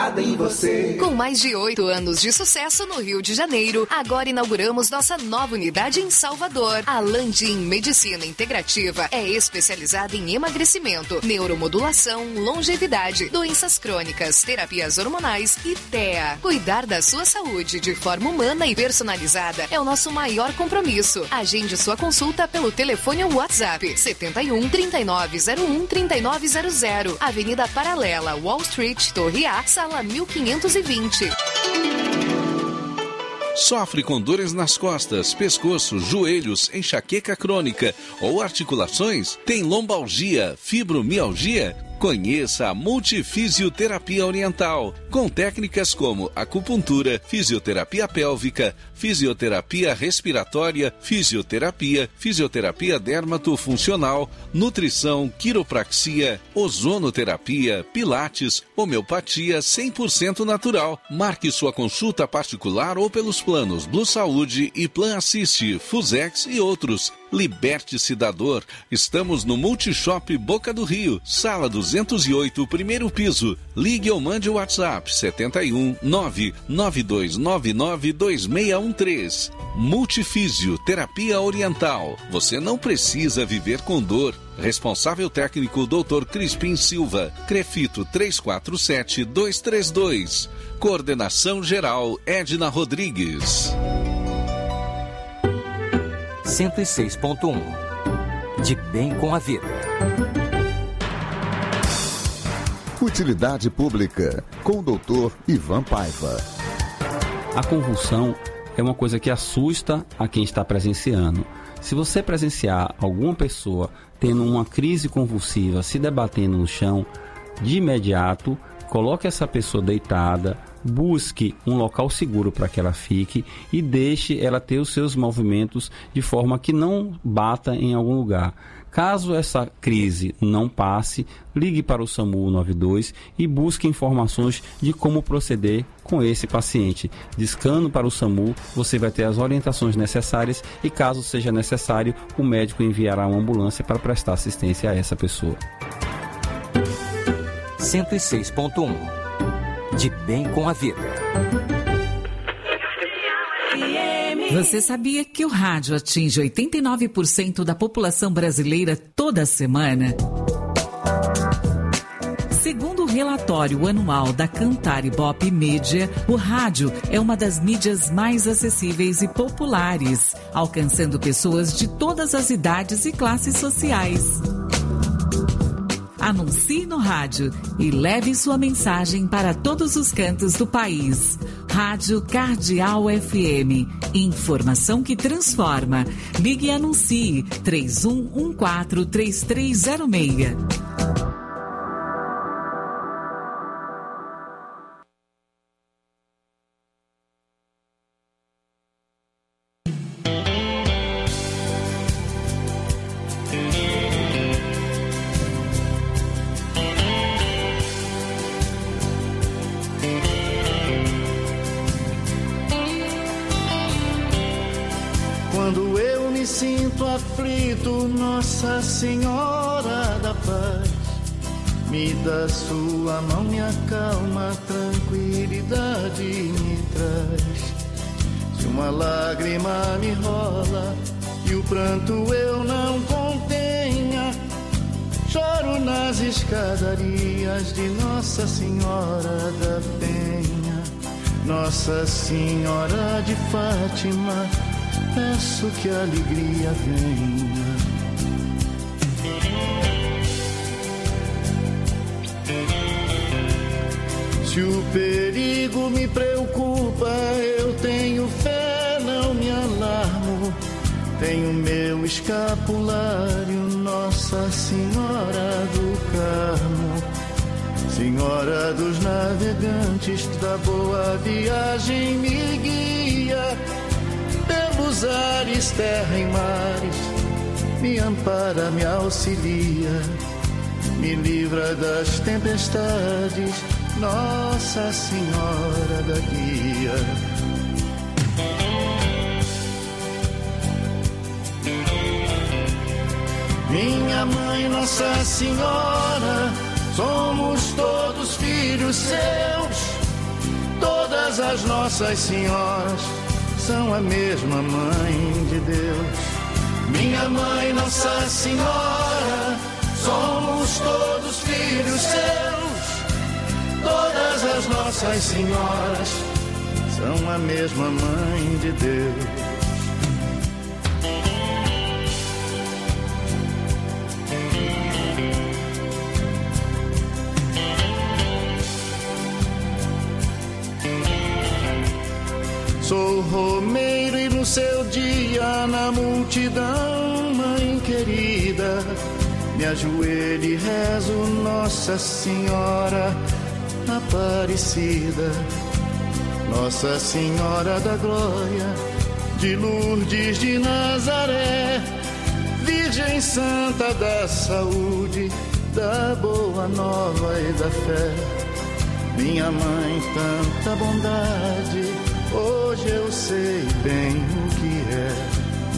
focada em você. Com mais de 8 anos de sucesso no Rio de Janeiro, agora inauguramos nossa nova unidade em Salvador. A Landim Medicina Integrativa é especializada em emagrecimento, neuromodulação, longevidade, doenças crônicas, terapias hormonais e TEA. Cuidar da sua saúde de forma humana e personalizada é o nosso maior compromisso. Agende sua consulta pelo telefone ou WhatsApp 71 3901 3900, Avenida Paralela, Wall Street, Torre A, sala 1520. Sofre com dores nas costas, pescoço, joelhos, enxaqueca crônica ou articulações? Tem lombalgia, fibromialgia? Conheça a Multifisioterapia Oriental, com técnicas como acupuntura, fisioterapia pélvica, fisioterapia respiratória, fisioterapia dermatofuncional, nutrição, quiropraxia, ozonoterapia, pilates, homeopatia 100% natural. Marque sua consulta particular ou pelos planos Blue Saúde e Plan Assist, Fusex e outros. Liberte-se da dor. Estamos no Multishop Boca do Rio, sala 208, primeiro piso. Ligue ou mande o WhatsApp 71 99299 2613. Multifisioterapia Oriental. Você não precisa viver com dor. Responsável técnico Dr. Crispim Silva, Crefito 347232. Coordenação geral Edna Rodrigues. 106.1. De bem com a vida. Utilidade Pública, com o Dr. Ivan Paiva. A convulsão é uma coisa que assusta a quem está presenciando. Se você presenciar alguma pessoa tendo uma crise convulsiva, se debatendo no chão, de imediato, coloque essa pessoa deitada, busque um local seguro para que ela fique e deixe ela ter os seus movimentos de forma que não bata em algum lugar. Caso essa crise não passe, ligue para o SAMU 92 e busque informações de como proceder com esse paciente. Discando para o SAMU, você vai ter as orientações necessárias e, caso seja necessário, o médico enviará uma ambulância para prestar assistência a essa pessoa. 106.1. De bem com a vida. Você sabia que o rádio atinge 89% da população brasileira toda semana? Segundo o relatório anual da Cantar Ibope Mídia, o rádio é uma das mídias mais acessíveis e populares, alcançando pessoas de todas as idades e classes sociais. Anuncie no rádio e leve sua mensagem para todos os cantos do país. Rádio Cardeal FM. Informação que transforma. Ligue e anuncie 3114-3306. Quando eu me sinto aflito, Nossa Senhora da Paz me dá sua mão, me acalma, tranquilidade me traz. Se uma lágrima me rola e o pranto eu não contenha, choro nas escadarias de Nossa Senhora da Penha. Nossa Senhora de Fátima, peço que a alegria venha. Se o perigo me preocupa, eu tenho fé, não me alarmo. Tenho meu escapulário, Nossa Senhora do Carmo. Senhora dos navegantes, da boa viagem me guia. Pelos ares, terra e mares, me ampara, me auxilia, me livra das tempestades, Nossa Senhora da Guia. Minha mãe, Nossa Senhora, somos todos filhos seus. as nossas senhoras são a mesma mãe de Deus. Minha mãe, Nossa Senhora, somos todos filhos seus. Todas as nossas senhoras são a mesma mãe de Deus. Sou romeiro e no seu dia na multidão, mãe querida, me ajoelho e rezo Nossa Senhora Aparecida. Nossa Senhora da Glória, de Lourdes de Nazaré, Virgem Santa da Saúde, da Boa Nova e da Fé. Minha mãe, tanta bondade, hoje eu sei bem o que é.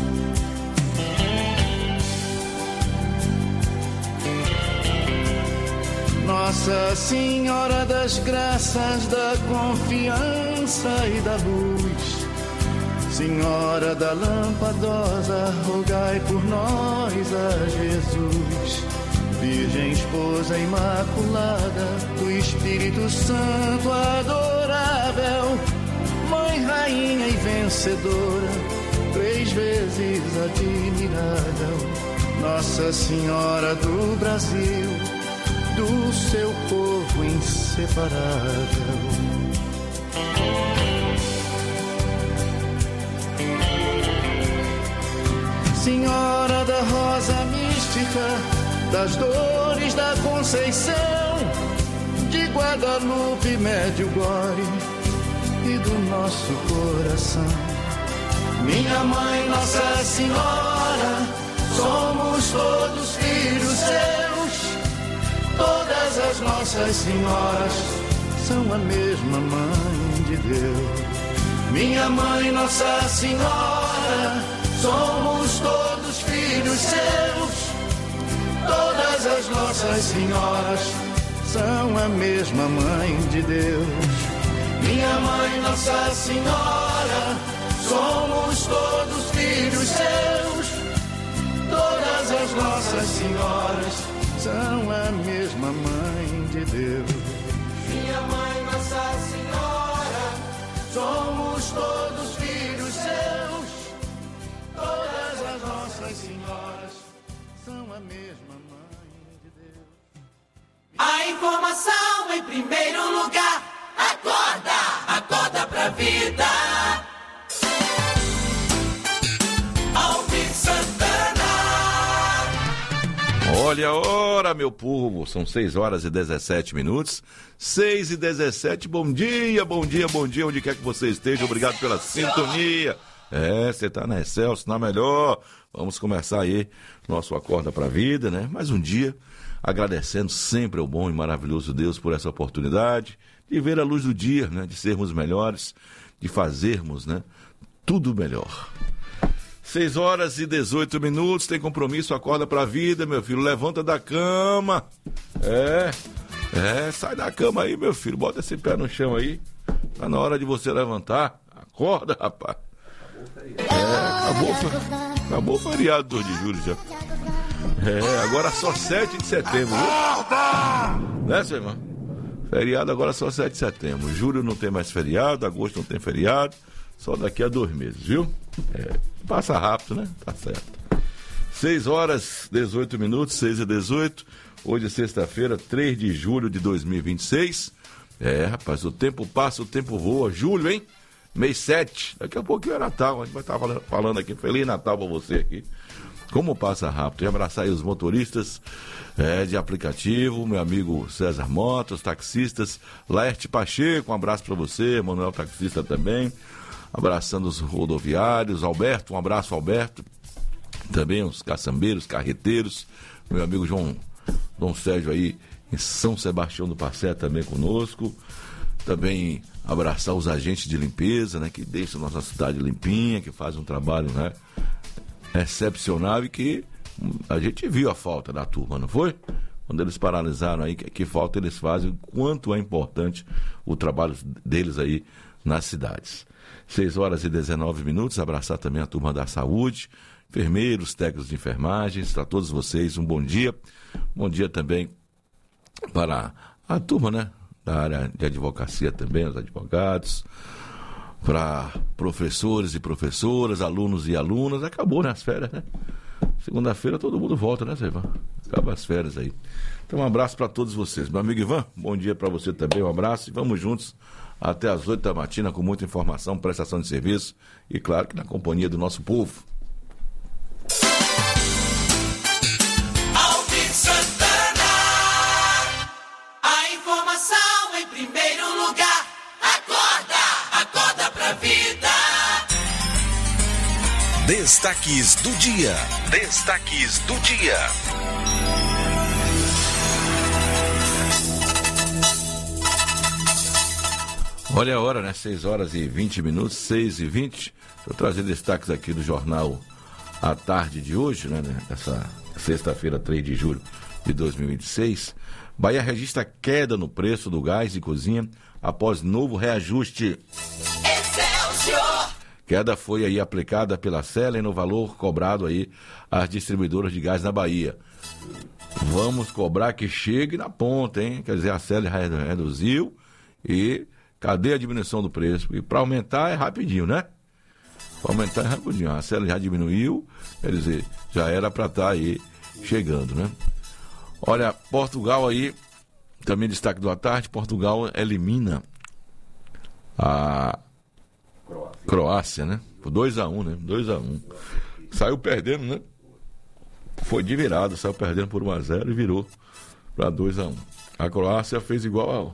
Nossa Senhora das Graças, da confiança e da luz, Senhora da Lampadosa, rogai por nós a Jesus. Virgem Esposa Imaculada, do Espírito Santo adorável, Mãe, Rainha e Vencedora, 3 vezes admirável, Nossa Senhora do Brasil, do seu povo inseparável. Senhora da Rosa Mística, das Dores da Conceição, de Guadalupe, Medjugorje e do nosso coração. Minha mãe, Nossa Senhora, somos todos filhos seus. Todas as nossas senhoras são a mesma mãe de Deus. Minha mãe, Nossa Senhora, somos todos filhos seus. Todas as nossas senhoras são a mesma mãe de Deus. Minha mãe, Nossa Senhora, somos todos filhos seus. Todas as nossas senhoras são a mesma mãe de Deus. Minha mãe, Nossa Senhora, somos todos filhos seus. Todas as nossas senhoras são a mesma mãe de Deus. A informação em primeiro lugar. Acorda, acorda pra vida. Alvin Santana. Olha a hora, meu povo, são 6h17. 6h17, bom dia, bom dia, bom dia, onde quer que você esteja, obrigado pela sintonia. Você tá na Excelsior, na melhor. Vamos começar aí nosso Acorda pra Vida, né? Mais um dia, agradecendo sempre ao bom e maravilhoso Deus por essa oportunidade de ver a luz do dia, né? De sermos melhores, de fazermos, né? Tudo melhor. 6h18, tem compromisso, acorda pra vida, meu filho, levanta da cama. Sai da cama aí, meu filho, bota esse pé no chão aí, tá na hora de você levantar, acorda, rapaz. Acabou o feriado 2 de julho já. Agora só 7 de setembro. Né, seu irmão? Feriado agora só 7 de setembro. Julho não tem mais feriado, agosto não tem feriado. Só daqui a 2 meses, viu? Passa rápido, né? Tá certo. 6h18, 6h18. Hoje é sexta-feira, 3 de julho de 2026. Rapaz, o tempo passa, o tempo voa. Julho, hein? Mês 7. Daqui a pouquinho é Natal. A gente vai estar falando aqui. Feliz Natal pra você aqui. Como passa rápido. E abraçar aí os motoristas de aplicativo, meu amigo César Motos, taxistas, Laerte Pacheco, um abraço pra você, Manuel taxista também. Abraçando os rodoviários, Alberto, um abraço, Alberto. Também os caçambeiros, carreteiros, meu amigo Dom Sérgio aí em São Sebastião do Passé também conosco. Também abraçar os agentes de limpeza, né, que deixam a nossa cidade limpinha, que fazem um trabalho, né, excepcional e que a gente viu a falta da turma, não foi? Quando eles paralisaram aí, que falta eles fazem, quanto é importante o trabalho deles aí nas cidades. 6h19, abraçar também a turma da saúde, enfermeiros, técnicos de enfermagens, para todos vocês, um bom dia. Bom dia também para a turma, né, da área de advocacia também, os advogados, para professores e professoras, alunos e alunas. Acabou, né, as férias, né? Segunda-feira todo mundo volta, né, Ivan? Acaba as férias aí. Então, um abraço para todos vocês. Meu amigo Ivan, bom dia para você também, um abraço. E vamos juntos até as 8 da matina com muita informação, prestação de serviço e, claro, que na companhia do nosso povo. Alvin Santana, a informação em primeiro lugar. Acorda pra vida. Destaques do dia. Olha a hora, né? 6h20, 6h20. Vou trazer destaques aqui do jornal à tarde de hoje, né? Essa sexta-feira, 3 de julho de 2026. Bahia registra queda no preço do gás de cozinha após novo reajuste. Excelsior! Queda foi aí aplicada pela Selen no valor cobrado aí às distribuidoras de gás na Bahia. Vamos cobrar que chegue na ponta, hein? Quer dizer, a Selen reduziu e cadê a diminuição do preço? E para aumentar é rapidinho, né? Para aumentar é rapidinho. A Selen já diminuiu, quer dizer, já era para estar aí chegando, né? Olha, Portugal aí, também destaque do à tarde, Portugal elimina a Croácia, né? Por 2-1, né? 2-1. Saiu perdendo, né? Foi de virada, saiu perdendo por 1-0 e virou para 2-1. A Croácia fez igual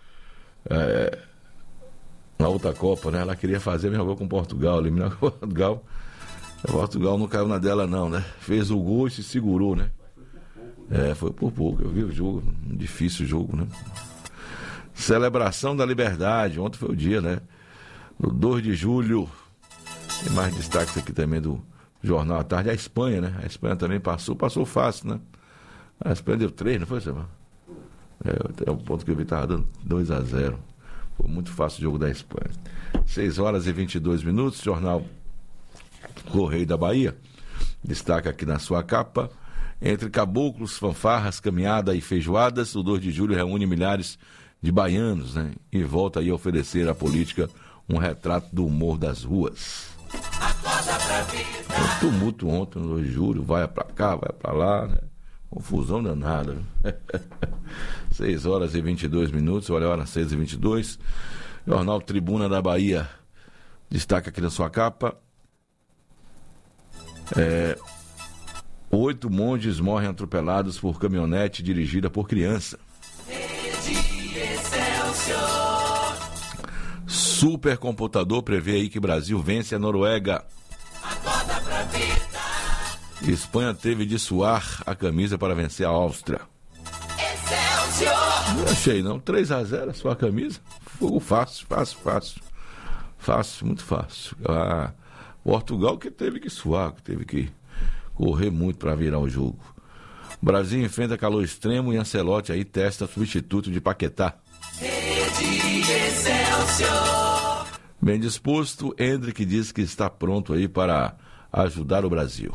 na outra Copa, né? Ela queria fazer a mesma coisa com Portugal, eliminar Portugal. Portugal não caiu na dela, não, né? Fez o gol e se segurou, né? Foi por pouco, eu vi o jogo, um difícil jogo, né? Celebração da Liberdade, ontem foi o dia, né? No 2 de julho, tem mais destaques aqui também do Jornal à Tarde, a Espanha, né? A Espanha também passou fácil, né? A Espanha deu 3, não foi, Sérgio? Até o ponto que eu vi estava dando 2-0. Foi muito fácil o jogo da Espanha. 6h22, Jornal Correio da Bahia, destaca aqui na sua capa: entre caboclos, fanfarras, caminhada e feijoadas, o 2 de julho reúne milhares de baianos, né? E volta aí a oferecer à política um retrato do humor das ruas. Um tumulto ontem, no 2 de julho, vai pra cá, vai pra lá, né? Confusão danada. 6h22, olha a hora, 6h22. Jornal Tribuna da Bahia destaca aqui na sua capa: 8 monges morrem atropelados por caminhonete dirigida por criança. Supercomputador prevê aí que Brasil vence a Noruega. Espanha teve de suar a camisa para vencer a Áustria. Não achei não, 3-0 a suar a camisa. Fogo fácil, muito fácil. Portugal que teve que suar, que teve que correr muito para virar o jogo. Brasil enfrenta calor extremo e Ancelotti aí testa substituto de Paquetá. Bem disposto, Endrick diz que está pronto aí para ajudar o Brasil.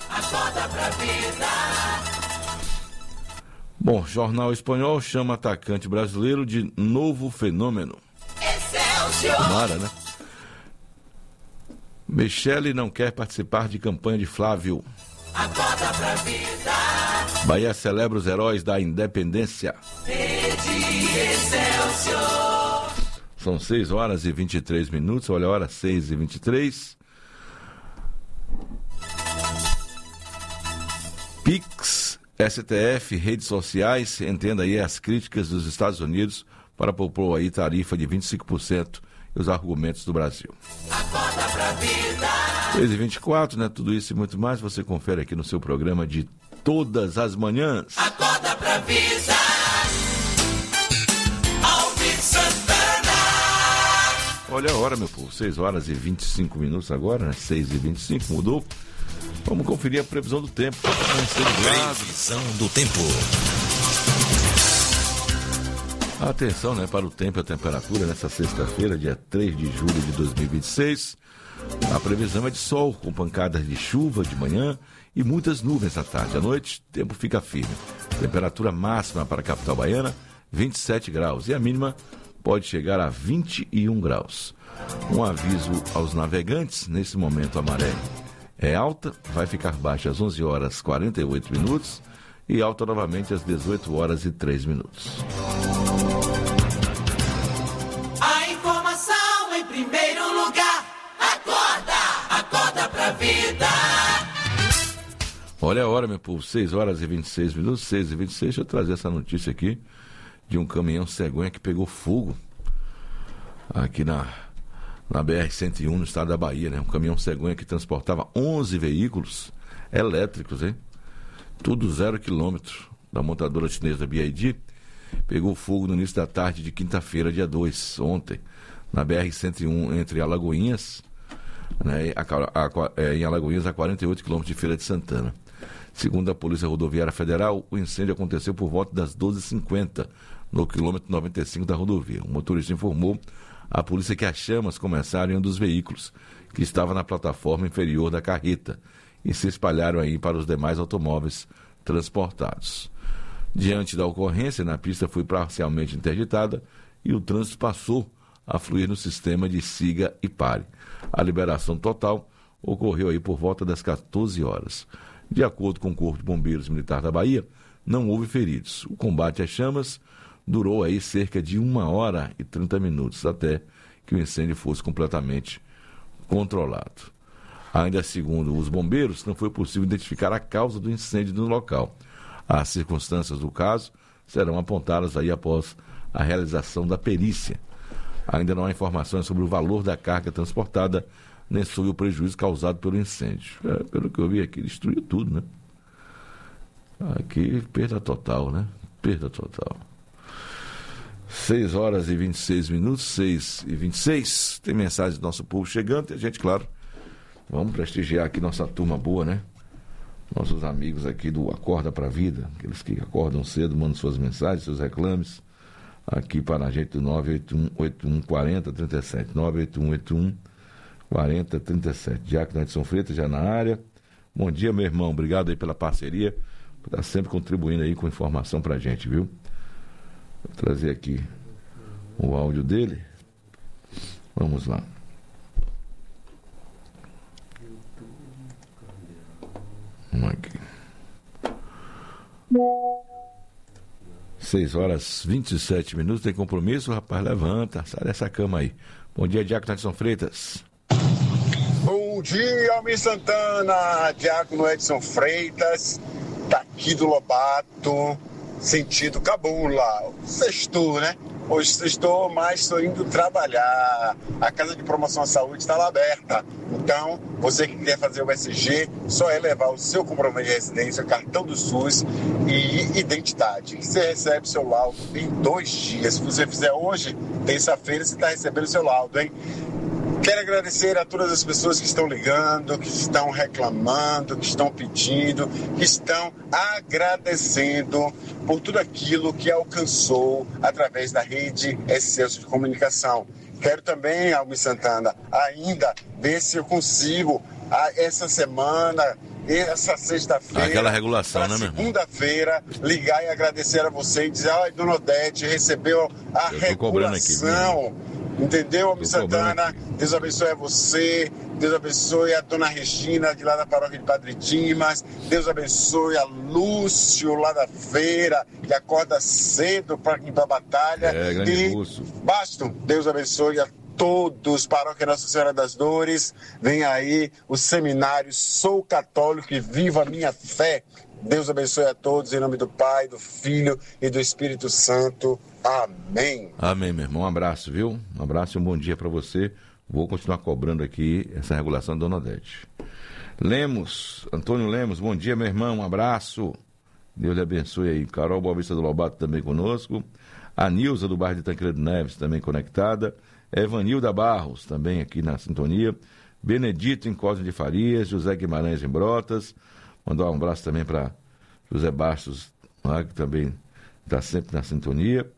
Bom, jornal espanhol chama atacante brasileiro de novo fenômeno. Tomara, né? Michele não quer participar de campanha de Flávio. Bahia celebra os heróis da independência. São 6h23, olha a hora, 6h23. Pix, STF, redes sociais, entenda aí as críticas dos Estados Unidos para propor aí tarifa de 25% e os argumentos do Brasil. 6h24, né? Tudo isso e muito mais você confere aqui no seu programa de todas as manhãs. Acorda pra vida. Alvin Santana. Olha a hora, meu povo, 6h25 agora, né? 6h25, mudou. Vamos conferir a previsão do tempo. Previsão do tempo. Atenção, né, para o tempo e a temperatura nessa sexta-feira, dia 3 de julho de 2026. A previsão é de sol, com pancadas de chuva de manhã e muitas nuvens à tarde. À noite, o tempo fica firme. Temperatura máxima para a capital baiana, 27 graus. E a mínima pode chegar a 21 graus. Um aviso aos navegantes, nesse momento a maré é alta, vai ficar baixa às 11 horas 48 minutos e alta novamente às 18 horas e 3 minutos. A informação em primeiro lugar. Acorda pra vida. Olha a hora, meu povo, 6 horas e 26 minutos, 6 e 26. Deixa eu trazer essa notícia aqui de um caminhão cegonha que pegou fogo aqui na BR-101, no estado da Bahia, né? Um caminhão cegonha que transportava 11 veículos elétricos, hein? Tudo 0 quilômetro, da montadora chinesa BYD, pegou fogo no início da tarde de quinta-feira, dia 2, ontem, na BR-101, entre Alagoinhas, né, em Alagoinhas, a 48 quilômetros de Feira de Santana. Segundo a Polícia Rodoviária Federal, o incêndio aconteceu por volta das 12h50, no quilômetro 95 da rodovia. O motorista informou à polícia que as chamas começaram em um dos veículos, que estava na plataforma inferior da carreta, e se espalharam aí para os demais automóveis transportados. Diante da ocorrência, a pista foi parcialmente interditada e o trânsito passou a fluir no sistema de siga e pare. A liberação total ocorreu aí por volta das 14 horas. De acordo com o Corpo de Bombeiros Militar da Bahia, não houve feridos. O combate às chamas durou aí cerca de 1 hora e 30 minutos, até que o incêndio fosse completamente controlado. Ainda segundo os bombeiros, não foi possível identificar a causa do incêndio no local. As circunstâncias do caso serão apontadas aí após a realização da perícia. Ainda não há informações sobre o valor da carga transportada, nem sobre o prejuízo causado pelo incêndio. Pelo que eu vi aqui, destruiu tudo, né? Aqui, perda total, né? Perda total. 6 horas e 26 minutos, 6 e 26. Tem mensagem do nosso povo chegando e a gente, claro, vamos prestigiar aqui nossa turma boa, né? Nossos amigos aqui do Acorda pra Vida, aqueles que acordam cedo, mandam suas mensagens, seus reclames, aqui para a gente do 981-81-40-37. 981-81-40-37. Diácono Edson Freitas já na área. Bom dia, meu irmão. Obrigado aí pela parceria, por estar sempre contribuindo aí com informação pra gente, viu? Vou trazer aqui o áudio dele. Vamos lá. Vamos aqui. 6 horas 27 minutos, tem compromisso, rapaz, levanta, sai dessa cama aí. Bom dia, Diácono Edson Freitas. Bom dia, Almir Santana, Diácono Edson Freitas, daqui do Lobato, sentido Cabula. Sextou, né? Hoje sextou, mas estou indo trabalhar. A Casa de Promoção à Saúde está lá aberta. Então, você que quer fazer o SG, só é levar o seu comprovante de residência, cartão do SUS e identidade. Você recebe seu laudo em 2 dias. Se você fizer hoje, terça-feira, você está recebendo seu laudo, hein? Quero agradecer a todas as pessoas que estão ligando, que estão reclamando, que estão pedindo, que estão agradecendo por tudo aquilo que alcançou através da rede Excelsior de Comunicação. Quero também, Almir Santana, ainda ver se eu consigo, essa semana, essa sexta-feira, aquela regulação, né, meu irmão? Segunda-feira, ligar e agradecer a você e dizer: ai, Dona Odete, recebeu a regulação. Aqui, entendeu, Almir Santana? Deus abençoe a você, Deus abençoe a Dona Regina, de lá da paróquia de Padre Dimas, Deus abençoe a Lúcio, lá da feira, que acorda cedo para ir para a batalha. Grande Lúcio. Basta, Deus abençoe a todos, Paróquia Nossa Senhora das Dores. Vem aí o seminário Sou Católico e Viva a Minha Fé. Deus abençoe a todos, em nome do Pai, do Filho e do Espírito Santo. Amém. Amém, meu irmão. Um abraço, viu? Um abraço e um bom dia para você. Vou continuar cobrando aqui essa regulação da Dona Odete. Lemos, Antônio Lemos, bom dia, meu irmão. Um abraço. Deus lhe abençoe aí. Carol Boavista do Lobato também conosco. A Nilza do bairro de Tancredo Neves também conectada. Evanilda Barros também aqui na sintonia. Benedito em Cosme de Farias. José Guimarães em Brotas. Mandar um abraço também para José Bastos, lá, que também está sempre na sintonia.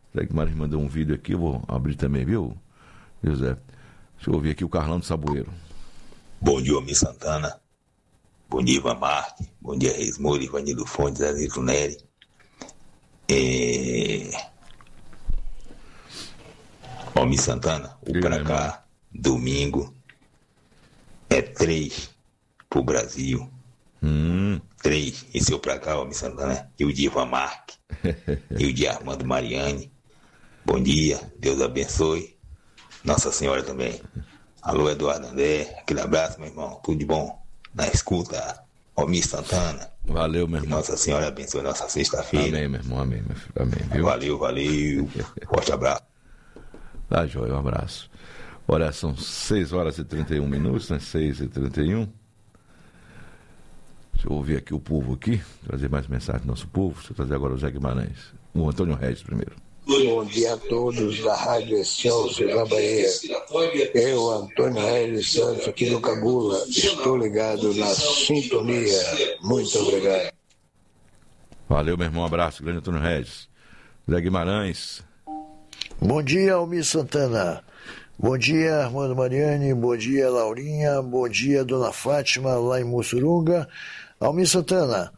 Zé Guimarães mandou um vídeo aqui, eu vou abrir também, viu, José? Deixa eu ouvir aqui o Carlão do Saboeiro. Bom dia, Almir Santana. Bom dia, Ivan Marques. Bom dia, Reis Moura, Ivanildo Fontes, Danilo Neri. Almir Santana, o pra cá, domingo, é 3 pro Brasil. 3. Esse é o pra cá, Almir Santana. E o de Ivan Marques. E o de Armando Mariani. Bom dia, Deus abençoe. Nossa Senhora também. Alô, Eduardo André. Aquele abraço, meu irmão. Tudo de bom. Na escuta, Almir Santana. Valeu, meu irmão. Nossa Senhora abençoe nossa sexta-feira. Amém, meu irmão. Amém, meu filho. Amém, viu? Valeu. Forte abraço. Tá, joia, um abraço. Olha, são 6 horas e 31 minutos, né? 6h31. Deixa eu ouvir aqui o povo aqui, trazer mais mensagem do nosso povo. Deixa eu trazer agora o Zé Guimarães. O Antônio Regis primeiro. Bom dia a todos da Rádio Excelsior da Bahia. Eu, Antônio Regis Santos, aqui do Cabula, estou ligado na sintonia. Muito obrigado. Valeu, meu irmão. Um abraço, grande Antônio Regis. Zé Guimarães. Bom dia, Almir Santana. Bom dia, Armando Mariani. Bom dia, Laurinha. Bom dia, Dona Fátima, lá em Mussurunga. Almir Santana,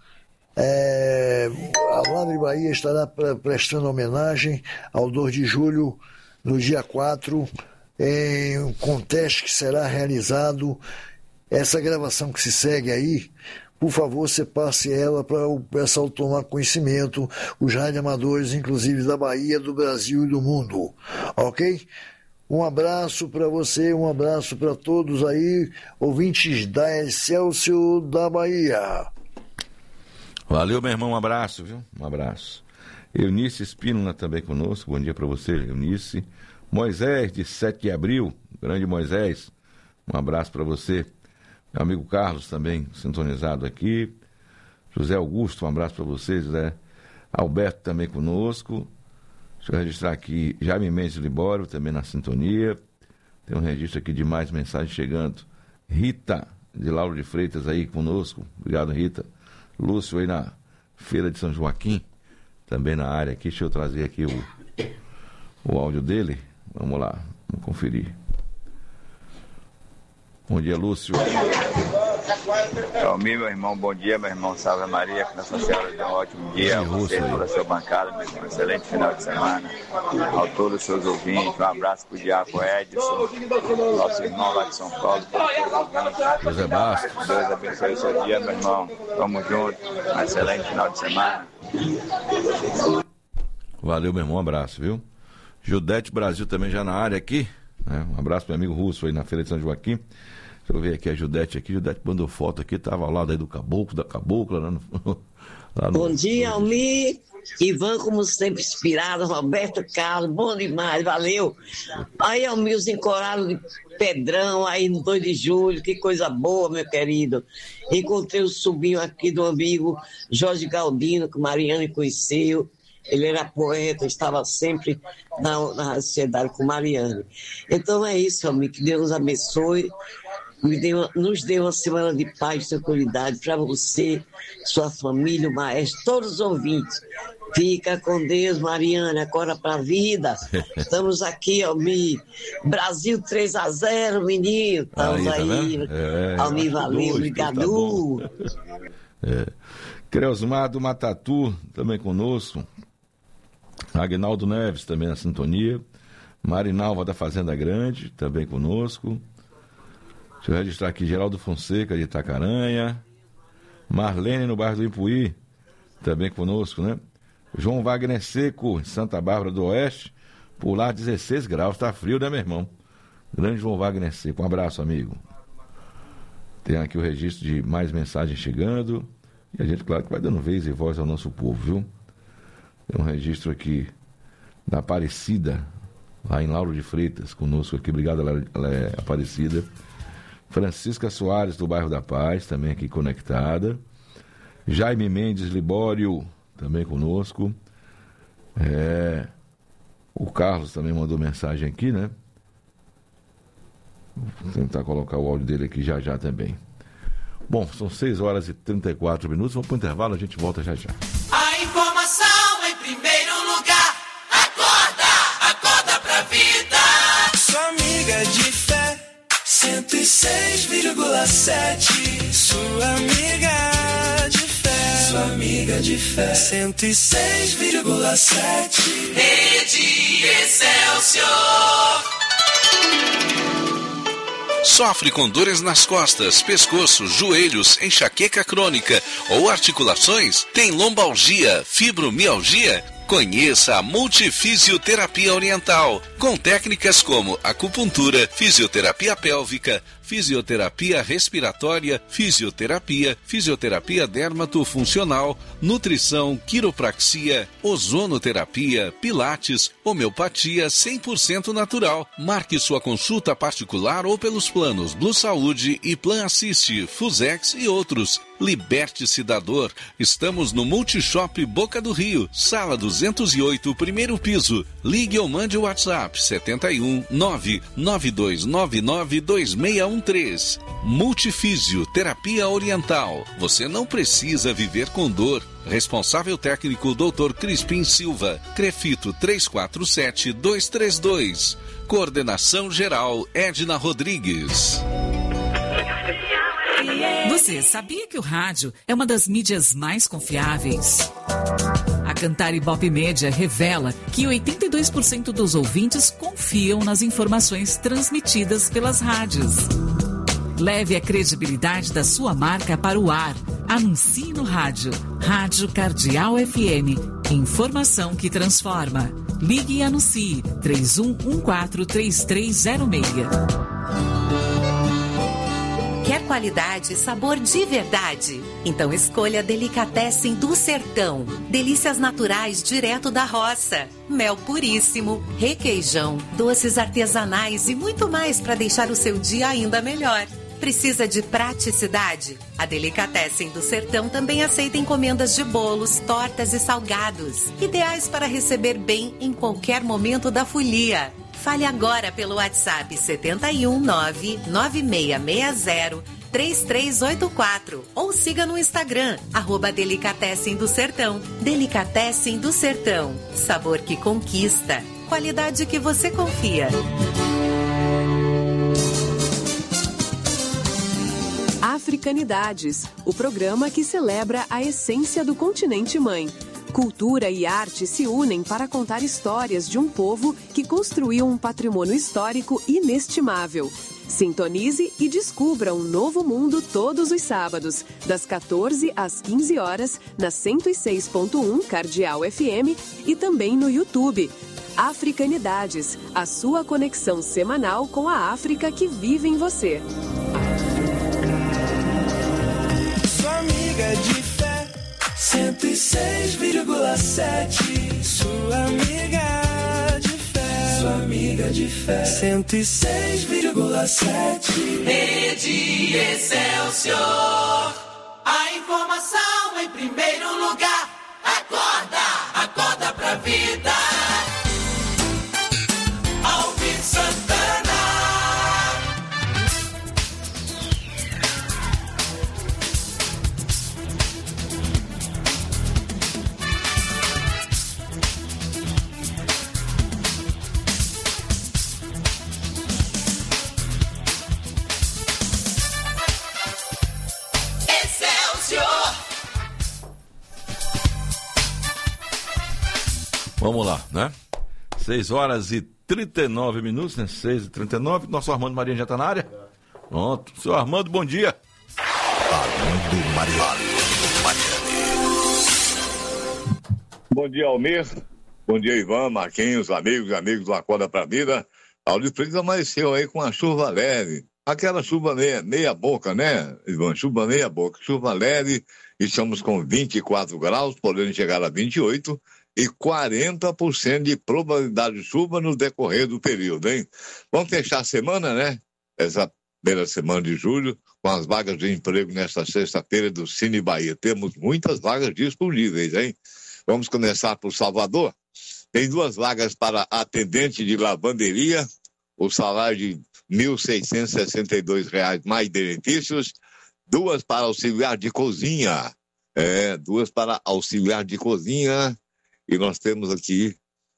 a Ladra de Bahia estará prestando homenagem ao 2 de julho, no dia 4, em um conteste que será realizado. Essa gravação que se segue aí, por favor, você passe ela para o pessoal tomar conhecimento, os radioamadores, inclusive da Bahia, do Brasil e do mundo. Ok? Um abraço para você, um abraço para todos aí, ouvintes da Excelsior da Bahia. Valeu, meu irmão, um abraço, viu? Um abraço. Eunice Espínola também conosco, bom dia para você, Eunice. Moisés, de 7 de abril, grande Moisés, um abraço para você. Meu amigo Carlos também sintonizado aqui. José Augusto, um abraço para você, José. Alberto também conosco. Deixa eu registrar aqui Jaime Mendes Libório, também na sintonia. Tem um registro aqui de mais mensagens chegando. Rita, de Lauro de Freitas, aí conosco. Obrigado, Rita. Lúcio, aí na Feira de São Joaquim, também na área aqui. Deixa eu trazer aqui o áudio dele. Vamos lá, vamos conferir. Bom dia, Lúcio. Almir, meu irmão, bom dia, meu irmão. Salve Maria, que Nossa Senhora dê um ótimo dia a você, toda a sua bancada, meu irmão. Excelente final de semana. Ao todos os seus ouvintes, um abraço pro Diaco Edson, nosso irmão lá de São Paulo. José Bastos. Deus abençoe o seu dia, meu irmão. Tamo junto. Um excelente final de semana. Valeu, meu irmão, um abraço, viu? Judete Brasil também já na área aqui. Né? Um abraço pro meu amigo Russo aí na Feira de São Joaquim. Deixa eu ver aqui a Judete aqui. Judete mandou foto aqui, tava ao lado aí do caboclo, da cabocla, lá no Bom dia, Almir. Ivan, como sempre, inspirado. Roberto Carlos, bom demais, valeu. Aí, Almir, os encorados de Pedrão, aí no 2 de julho, que coisa boa, meu querido. Encontrei o sobrinho aqui do amigo Jorge Galdino, que o Mariane conheceu. Ele era poeta, estava sempre na sociedade com Mariane. Então é isso, Almir, que Deus nos abençoe. Nos dê uma semana de paz e tranquilidade para você, sua família, o maestro, todos os ouvintes. Fica com Deus, Mariane, acorda para a vida. Estamos aqui, Almir. Brasil 3-0, menino. Estamos aí. Almir, valeu, obrigado. Creusmar do Matatu, também conosco. Agnaldo Neves, também na sintonia. Marinalva da Fazenda Grande, também conosco. Deixa eu registrar aqui Geraldo Fonseca, de Itacaranha. Marlene, no bairro do Impuí, também conosco, né? João Wagner Seco, em Santa Bárbara do Oeste. Por lá, 16 graus. Tá frio, né, meu irmão? Grande João Wagner Seco. Um abraço, amigo. Tem aqui o registro de mais mensagens chegando. E a gente, claro, que vai dando vez e voz ao nosso povo, viu? Tem um registro aqui da Aparecida, lá em Lauro de Freitas, conosco aqui. Obrigado, ela é Aparecida. Francisca Soares, do bairro da Paz, também aqui conectada. Jaime Mendes Libório, também conosco. O Carlos também mandou mensagem aqui, né? Vou tentar colocar o áudio dele aqui já também. Bom, são 6 horas e 34 minutos. Vamos para o intervalo, a gente volta já. A informação em primeiro lugar. Acorda! de fé. 106,7. Rede Excelsior. Sofre com dores nas costas, pescoço, joelhos, enxaqueca crônica ou articulações? Tem lombalgia, fibromialgia? Conheça a Multifisioterapia Oriental, com técnicas como acupuntura, fisioterapia pélvica, fisioterapia respiratória, fisioterapia dermatofuncional, nutrição, quiropraxia, ozonoterapia, pilates, homeopatia 100% natural. Marque sua consulta particular ou pelos planos Blue Saúde e Plan Assist, Fusex e outros. Liberte-se da dor. Estamos no Multishop Boca do Rio, sala 208, primeiro piso. Ligue ou mande o WhatsApp 71 99299 2613. Multifísio Terapia Oriental. Você não precisa viver com dor. Responsável técnico Dr. Crispim Silva. Crefito 347232. Coordenação geral Edna Rodrigues. Você sabia que o rádio é uma das mídias mais confiáveis? A Cantar Ibope Média revela que 82% dos ouvintes confiam nas informações transmitidas pelas rádios. Leve a credibilidade da sua marca para o ar. Anuncie no rádio. Rádio Cardeal FM. Informação que transforma. Ligue e anuncie. 31143306. Quer qualidade e sabor de verdade? Então escolha Delicatessen do Sertão. Delícias naturais direto da roça. Mel puríssimo, requeijão, doces artesanais e muito mais para deixar o seu dia ainda melhor. Precisa de praticidade? A Delicatessen do Sertão também aceita encomendas de bolos, tortas e salgados. Ideais para receber bem em qualquer momento da folia. Fale agora pelo WhatsApp 71996603384 ou siga no Instagram, @Delicatessen do Sertão. Delicatessen do Sertão. Sabor que conquista. Qualidade que você confia. Africanidades, o programa que celebra a essência do continente mãe. Cultura e arte se unem para contar histórias de um povo que construiu um patrimônio histórico inestimável. Sintonize e descubra um novo mundo todos os sábados, das 14 às 15 horas, na 106.1 Cardeal FM e também no YouTube. Africanidades, a sua conexão semanal com a África que vive em você. Sua amiga de fé, 106,7. Sua amiga de fé, sua amiga de fé, 106,7. Rede Excelsior. A informação em primeiro lugar. Acorda, acorda pra vida. Alvin Santana. Vamos lá, né? 6 horas e 39 minutos, né? 6h39. Nosso Armando Marinho já está na área? Pronto. Seu Armando, bom dia. Armando Mariani. Bom dia, Almir. Bom dia, Ivan, Marquinhos, amigos do Acorda pra Vida. Paulo Freitas amanheceu aí com a chuva leve. Aquela chuva meia boca, né, Ivan? Chuva meia boca. Chuva leve. Estamos com 24 graus, podendo chegar a 28. E 40% de probabilidade de chuva no decorrer do período, hein? Vamos fechar a semana, né? Essa primeira semana de julho, com as vagas de emprego nesta sexta-feira do Cine Bahia. Temos muitas vagas disponíveis, hein? Vamos começar por Salvador. Tem 2 vagas para atendente de lavanderia, o salário de R$ 1.662 mais benefícios. 2 para auxiliar de cozinha. 2 para auxiliar de cozinha. E nós temos aqui,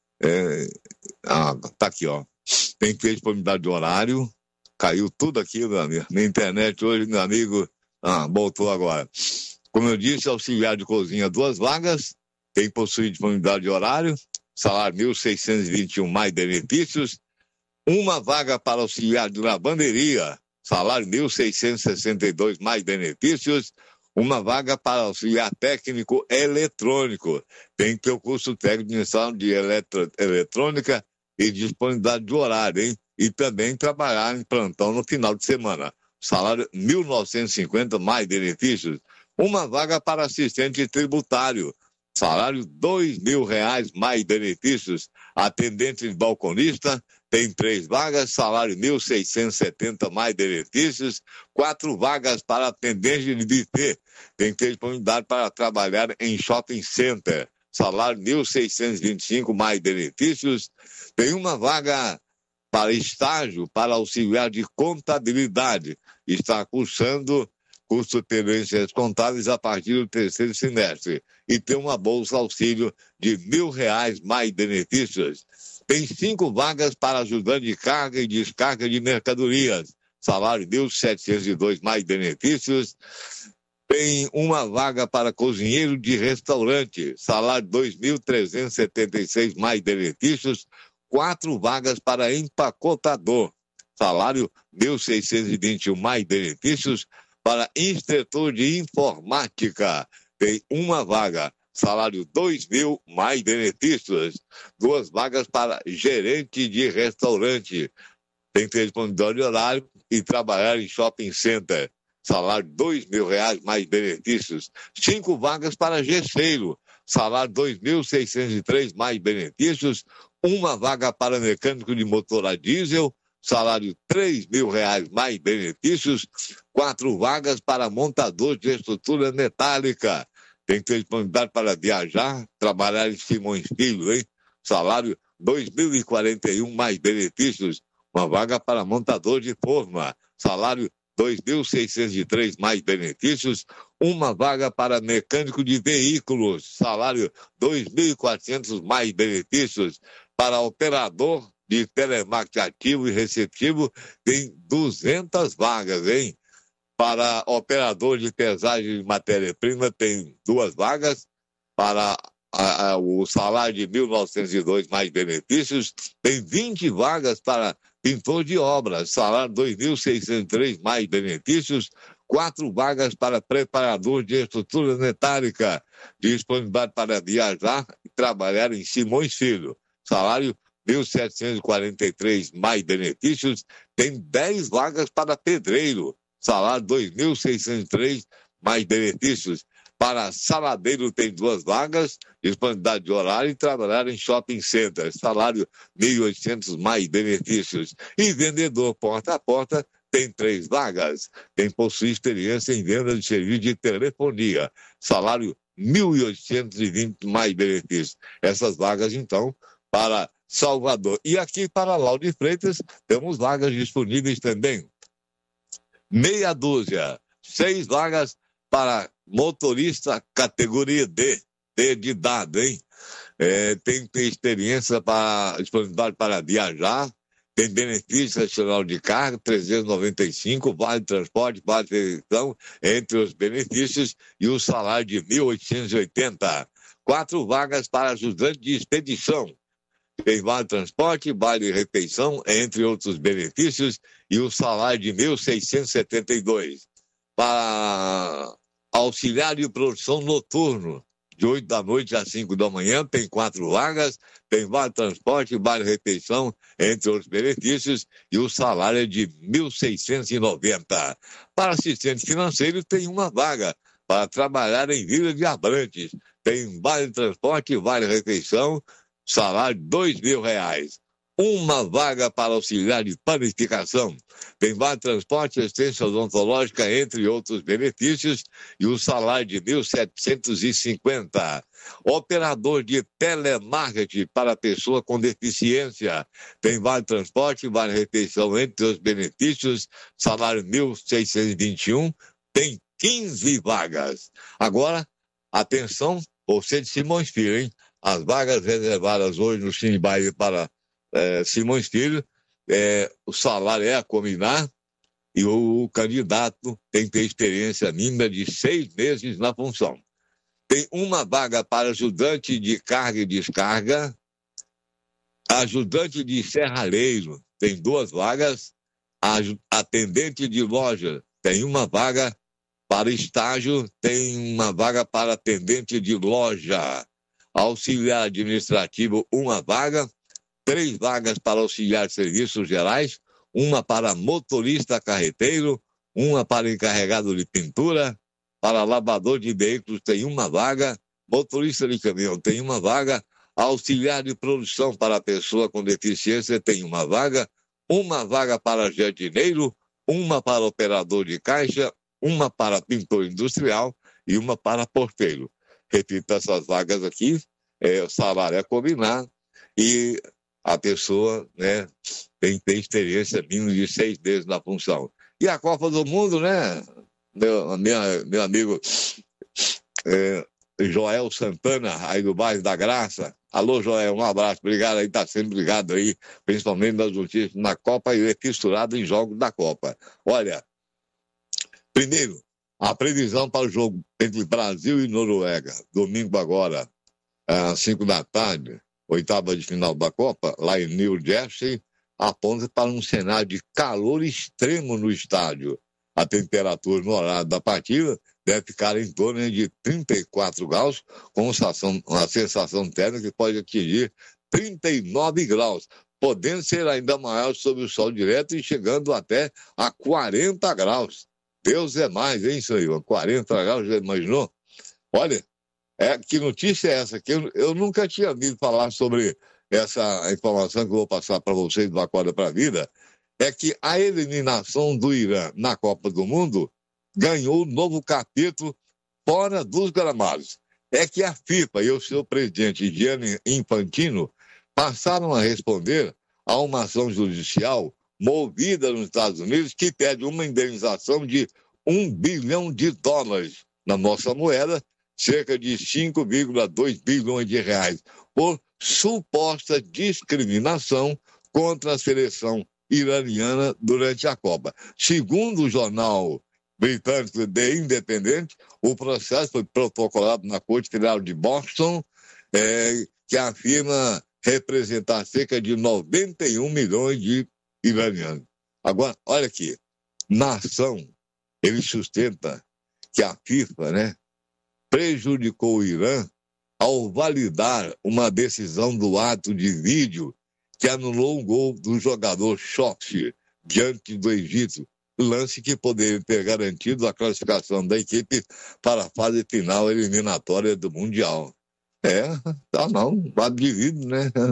tá aqui, ó. Tem que ter disponibilidade de horário. Caiu tudo aqui, meu amigo. Na internet hoje, meu amigo, voltou agora. Como eu disse, auxiliar de cozinha, 2 vagas, quem possui disponibilidade de horário, salário 1.621 mais benefícios, 1 vaga para auxiliar de lavanderia, salário 1.662 mais benefícios, 1 vaga para auxiliar técnico eletrônico, tem que ter o curso técnico de instalação de eletrônica e disponibilidade de horário, hein? E também trabalhar em plantão no final de semana, salário 1.950 mais benefícios, 1 vaga para assistente tributário, salário R$2.000 mais benefícios. Atendente de balconista, tem 3 vagas, salário 1.670 mais benefícios. 4 vagas para atendente de buffet, tem que ter disponibilidade para trabalhar em shopping center, salário 1.625 mais benefícios. Tem 1 vaga para estágio para auxiliar de contabilidade, está cursando curso de tendências contábeis a partir do 3º semestre. E tem uma bolsa auxílio de R$1.000 mais benefícios. Tem 5 vagas para ajudante de carga e descarga de mercadorias. Salário 1.702 mais benefícios. Tem 1 vaga para cozinheiro de restaurante. Salário 2.376 mais benefícios. 4 vagas para empacotador. Salário 1.621 mais benefícios. Para inspetor de informática, tem 1 vaga, salário 2.000 mais benefícios. 2 vagas para gerente de restaurante, tem que ter disponibilidade de horário e trabalhar em shopping center, salário R$2.000 mais benefícios. 5 vagas para gesseiro, salário 2.603 mais benefícios. 1 vaga para mecânico de motor a diesel, salário R$3.000 mais benefícios. 4 vagas para montador de estrutura metálica. Tem que ter disponibilidade para viajar, trabalhar em Simões Filho, hein? Salário R$2.041 mais benefícios. 1 vaga para montador de forma. Salário R$2.603 mais benefícios. 1 vaga para mecânico de veículos. Salário R$2.400 mais benefícios. Para operador de telemarketing ativo e receptivo, tem 200 vagas, hein? Para operador de pesagem de matéria-prima, tem 2 vagas. Para o salário de 1.902 mais benefícios, tem 20 vagas para pintor de obras, salário 2.603 mais benefícios. 4 vagas para preparador de estrutura metálica, disponibilidade para viajar e trabalhar em Simões Filho, salário 1.743 mais benefícios. Tem 10 vagas para pedreiro, salário 2.603 mais benefícios. Para saladeiro tem 2 vagas, disponibilidade de horário e trabalhar em shopping center, salário 1.800 mais benefícios. E vendedor porta a porta tem 3 vagas. Quem possui experiência em venda de serviço de telefonia, salário 1.820 mais benefícios. Essas vagas, então, para Salvador. E aqui para Lauro de Freitas, temos vagas disponíveis também. Meia dúzia, 6 vagas para motorista categoria D de dado, hein? Tem que ter experiência para disponibilidade para viajar, tem benefício nacional de carga, 395, vale transporte, vale refeição, entre os benefícios, e o salário de 1.880. 4 vagas para ajudante de expedição. Tem vale transporte, vale refeição, entre outros benefícios, e o salário de 1.672. Para auxiliar de produção noturno, de 8 da noite às 5 da manhã, tem 4 vagas, tem vale transporte, vale refeição, entre outros benefícios, e o salário é de 1.690. Para assistente financeiro, tem 1 vaga, para trabalhar em Vila de Abrantes. Tem vale transporte, vale refeição, salário R$2.000. 1 vaga para auxiliar de panificação. Tem vale transporte, assistência odontológica, entre outros benefícios, e o salário de 1.750. Operador de telemarketing para pessoa com deficiência. Tem vale transporte, vale refeição, entre os benefícios, salário 1.621. Tem 15 vagas. Agora, atenção, você de Simões Filho, hein? As vagas reservadas hoje no Cine Bahia para Simões Filho, o salário é a combinar, E o candidato tem que ter experiência mínima de 6 meses na função. Tem uma vaga para ajudante de carga e descarga, ajudante de serralheiro, tem 2 vagas, atendente de loja, tem uma vaga, para estágio, tem uma vaga para atendente de loja, auxiliar administrativo, uma vaga, 3 vagas para auxiliar de serviços gerais, uma para motorista carreteiro, uma para encarregado de pintura, para lavador de veículos tem uma vaga, motorista de caminhão tem uma vaga, auxiliar de produção para pessoa com deficiência tem uma vaga para jardineiro, uma para operador de caixa, uma para pintor industrial e uma para porteiro. Repito, essas vagas aqui, o salário é combinado e a pessoa, né, tem que ter experiência mínima de 6 meses na função. E a Copa do Mundo, né, meu amigo Joel Santana, aí do bairro da Graça. Alô, Joel, um abraço, obrigado aí, tá sempre ligado aí, principalmente nas notícias na Copa e fissurado em jogos da Copa. Olha, primeiro, a previsão para o jogo entre Brasil e Noruega, domingo agora, às 5 da tarde, 8ª de final da Copa, lá em New Jersey, aponta para um cenário de calor extremo no estádio. A temperatura no horário da partida deve ficar em torno de 34 graus, com uma sensação térmica que pode atingir 39 graus, podendo ser ainda maior sob o sol direto e chegando até a 40 graus. Deus é mais, hein, senhor? 40 graus, já imaginou? Olha, que notícia é essa? Que eu nunca tinha ouvido falar sobre essa informação que eu vou passar para vocês do Acorda para a Vida, é que a eliminação do Irã na Copa do Mundo ganhou um novo capítulo fora dos gramados. É que a FIFA e o seu presidente Gianni Infantino passaram a responder a uma ação judicial movida nos Estados Unidos que pede uma indenização de $1 bilhão na nossa moeda, cerca de 5,2 bilhões de reais, por suposta discriminação contra a seleção iraniana durante a Copa. Segundo o jornal britânico The Independent, o processo foi protocolado na Corte Federal de Boston, que afirma representar cerca de 91 milhões de iranianos. Agora, olha aqui, na ação, ele sustenta que a FIFA, prejudicou o Irã ao validar uma decisão do ato de vídeo que anulou um gol do jogador Shofi diante do Egito, lance que poderia ter garantido a classificação da equipe para a fase final eliminatória do Mundial. Não, lado de vidro,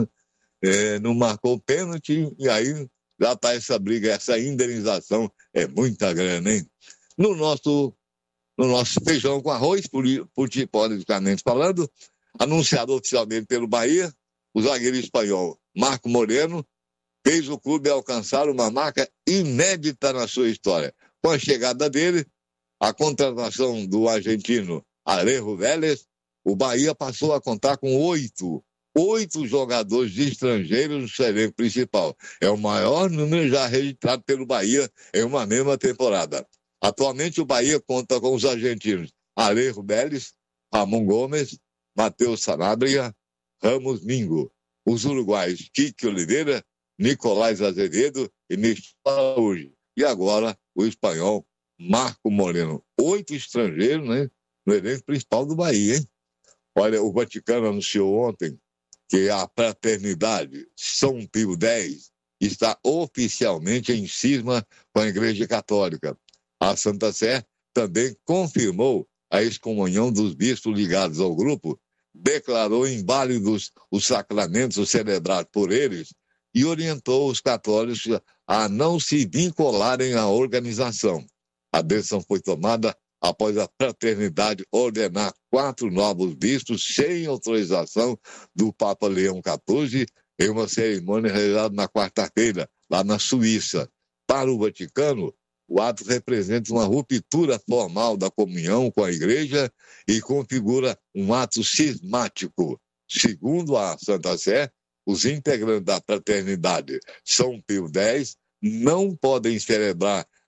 não marcou pênalti e aí já está essa briga, essa indenização é muita grana, hein? No nosso feijão com arroz, politicamente falando, anunciado oficialmente pelo Bahia, o zagueiro espanhol Marco Moreno fez o clube alcançar uma marca inédita na sua história. Com a chegada dele, a contratação do argentino Alejo Vélez, o Bahia passou a contar com 8 jogadores estrangeiros no seu elenco principal. É o maior número já registrado pelo Bahia em uma mesma temporada. Atualmente o Bahia conta com os argentinos Alejo Vélez, Ramon Gomes, Matheus Sanabria, Ramos Mingo. Os uruguaios Kiki Oliveira, Nicolás Azevedo e Michel Araújo. E agora o espanhol Marco Moreno. 8 estrangeiros, no elenco principal do Bahia, hein? Olha, o Vaticano anunciou ontem que a fraternidade São Pio X está oficialmente em cisma com a Igreja Católica. A Santa Sé também confirmou a excomunhão dos bispos ligados ao grupo, declarou inválidos os sacramentos celebrados por eles e orientou os católicos a não se vincularem à organização. A decisão foi tomada após a fraternidade ordenar 4 novos bispos sem autorização do Papa Leão XIV em uma cerimônia realizada na quarta-feira, lá na Suíça. Para o Vaticano, o ato representa uma ruptura formal da comunhão com a Igreja e configura um ato cismático. Segundo a Santa Sé, os integrantes da fraternidade São Pio X não podem celebrar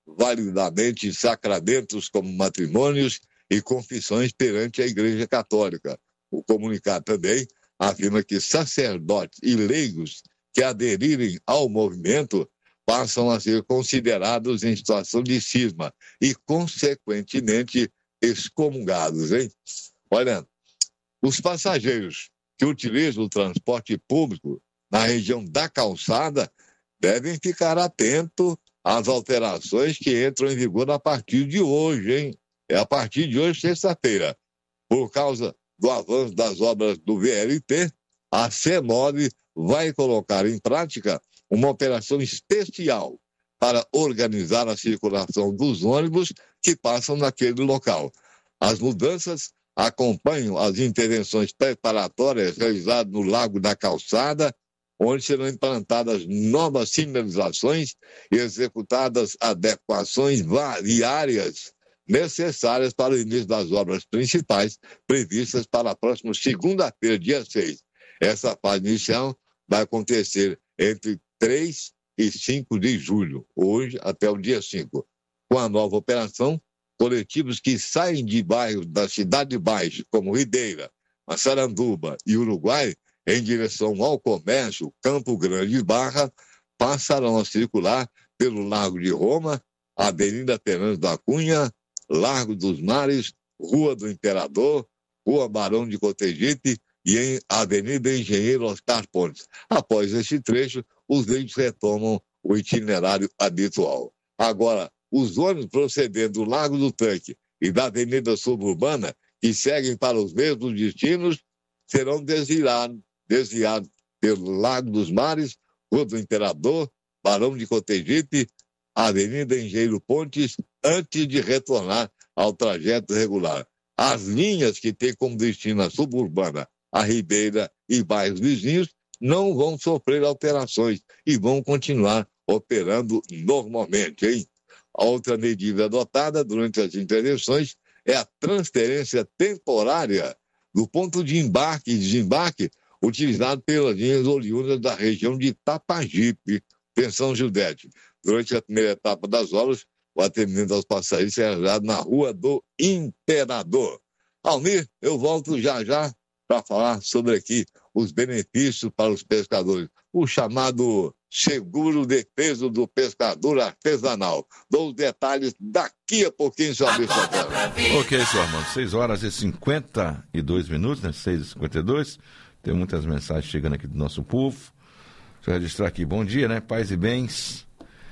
validamente sacramentos como matrimônios e confissões perante a Igreja Católica. O comunicado também afirma que sacerdotes e leigos que aderirem ao movimento passam a ser considerados em situação de cisma e, consequentemente, excomungados, hein? Olha, os passageiros que utilizam o transporte público na região da calçada devem ficar atentos às alterações que entram em vigor a partir de hoje, hein? É a partir de hoje, sexta-feira. Por causa do avanço das obras do VLT, a CEMOV vai colocar em prática uma operação especial para organizar a circulação dos ônibus que passam naquele local. As mudanças acompanham as intervenções preparatórias realizadas no Largo da Calçada, onde serão implantadas novas sinalizações e executadas adequações viárias necessárias para o início das obras principais previstas para a próxima segunda-feira, dia 6. Essa fase inicial vai acontecer entre 3 e 5 de julho, hoje até o dia 5. Com a nova operação, coletivos que saem de bairros da Cidade Baixa, como Ribeira, Massaranduba e Uruguai, em direção ao comércio, Campo Grande e Barra, passarão a circular pelo Largo de Roma, Avenida Fernando da Cunha, Largo dos Mares, Rua do Imperador, Rua Barão de Cotegipe e em Avenida Engenheiro Oscar Pontes. Após este trecho, os veículos retomam o itinerário habitual. Agora, os ônibus procedendo do Largo do Tanque e da Avenida Suburbana, que seguem para os mesmos destinos, serão desviados pelo Largo dos Mares, Rua do Imperador, Barão de Cotegipe, Avenida Engenheiro Pontes, antes de retornar ao trajeto regular. As linhas que têm como destino a Suburbana, a Ribeira e bairros vizinhos não vão sofrer alterações e vão continuar operando normalmente, hein? A outra medida adotada durante as intervenções é a transferência temporária do ponto de embarque e desembarque utilizado pelas linhas oriundas da região de Tapajipe, Pensão Gildete. Durante a primeira etapa das obras, o atendimento aos passageiros será realizado na Rua do Imperador. Almir, eu volto já para falar sobre aqui os benefícios para os pescadores. O chamado seguro de peso do pescador artesanal. Dou os detalhes daqui a pouquinho, seu Almir Santana. Ok, senhor Armando. 6 horas e 52 minutos, né? 6h52. Tem muitas mensagens chegando aqui do nosso povo. Deixa eu registrar aqui. Bom dia, né? Paz e bens.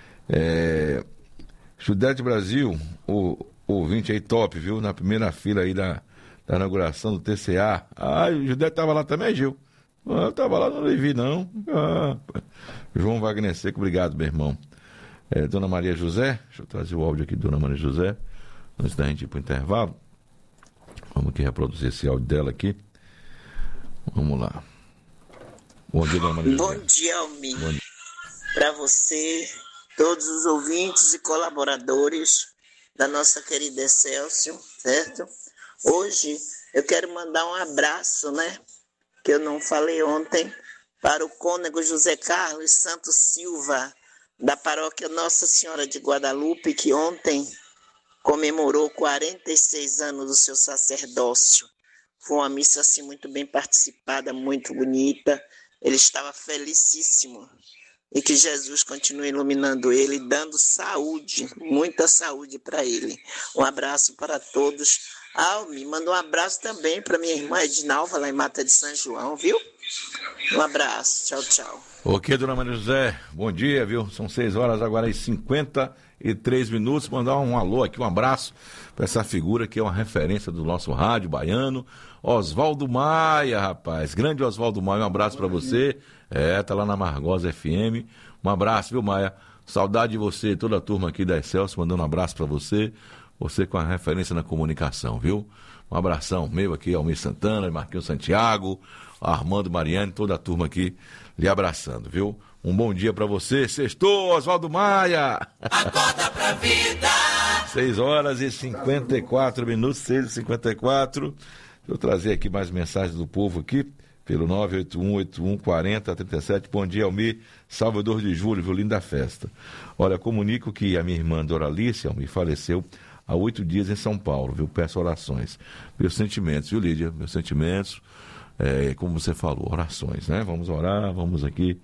Judete Brasil, o ouvinte aí top, viu? Na primeira fila aí da inauguração do TCA. O Judete tava lá também, Gil? Eu tava lá, não vi não. João Wagner Seco, obrigado, meu irmão. Dona Maria José, deixa eu trazer o áudio aqui de Dona Maria José, antes da gente ir pro intervalo. Vamos aqui reproduzir esse áudio dela aqui. Vamos lá. Bom dia, Dona Maria José. Bom dia, Almir. Para você, todos os ouvintes e colaboradores da nossa querida Excelsior, certo? Hoje eu quero mandar um abraço, né? Que eu não falei ontem, para o cônego José Carlos Santos Silva, da paróquia Nossa Senhora de Guadalupe, que ontem comemorou 46 anos do seu sacerdócio. Foi uma missa assim muito bem participada, muito bonita. Ele estava felicíssimo. E que Jesus continue iluminando ele, dando saúde, muita saúde para ele. Um abraço para todos. Me manda um abraço também para minha irmã Edinalva, lá em Mata de São João, viu? Um abraço, tchau, tchau. Ok, Dona Maria José, bom dia, viu? São 6 horas agora e 53 minutos. Mandar um alô aqui, um abraço para essa figura que é uma referência do nosso rádio baiano, Oswaldo Maia, rapaz. Grande Oswaldo Maia, um abraço para você. Tá lá na Margosa FM. Um abraço, viu, Maia? Saudade de você, toda a turma aqui da Excelsior, mandando um abraço para você. Você com a referência na comunicação, viu? Um abração meu aqui, Almir Santana, Marquinhos Santiago, Armando Mariani, toda a turma aqui lhe abraçando, viu? Um bom dia para você. Sextou, Oswaldo Maia! Acorda pra vida! 6 horas e 54 minutos, 6h54. Deixa eu trazer aqui mais mensagens do povo aqui. pelo 981814037. Bom dia, Almir, Salvador de Julho, viu, linda festa. Olha, comunico que a minha irmã Doralice, Almir, faleceu há 8 dias em São Paulo, viu? Peço orações. Meus sentimentos, viu, Lídia? Meus sentimentos, como você falou, orações, né? Vamos orar, vamos aqui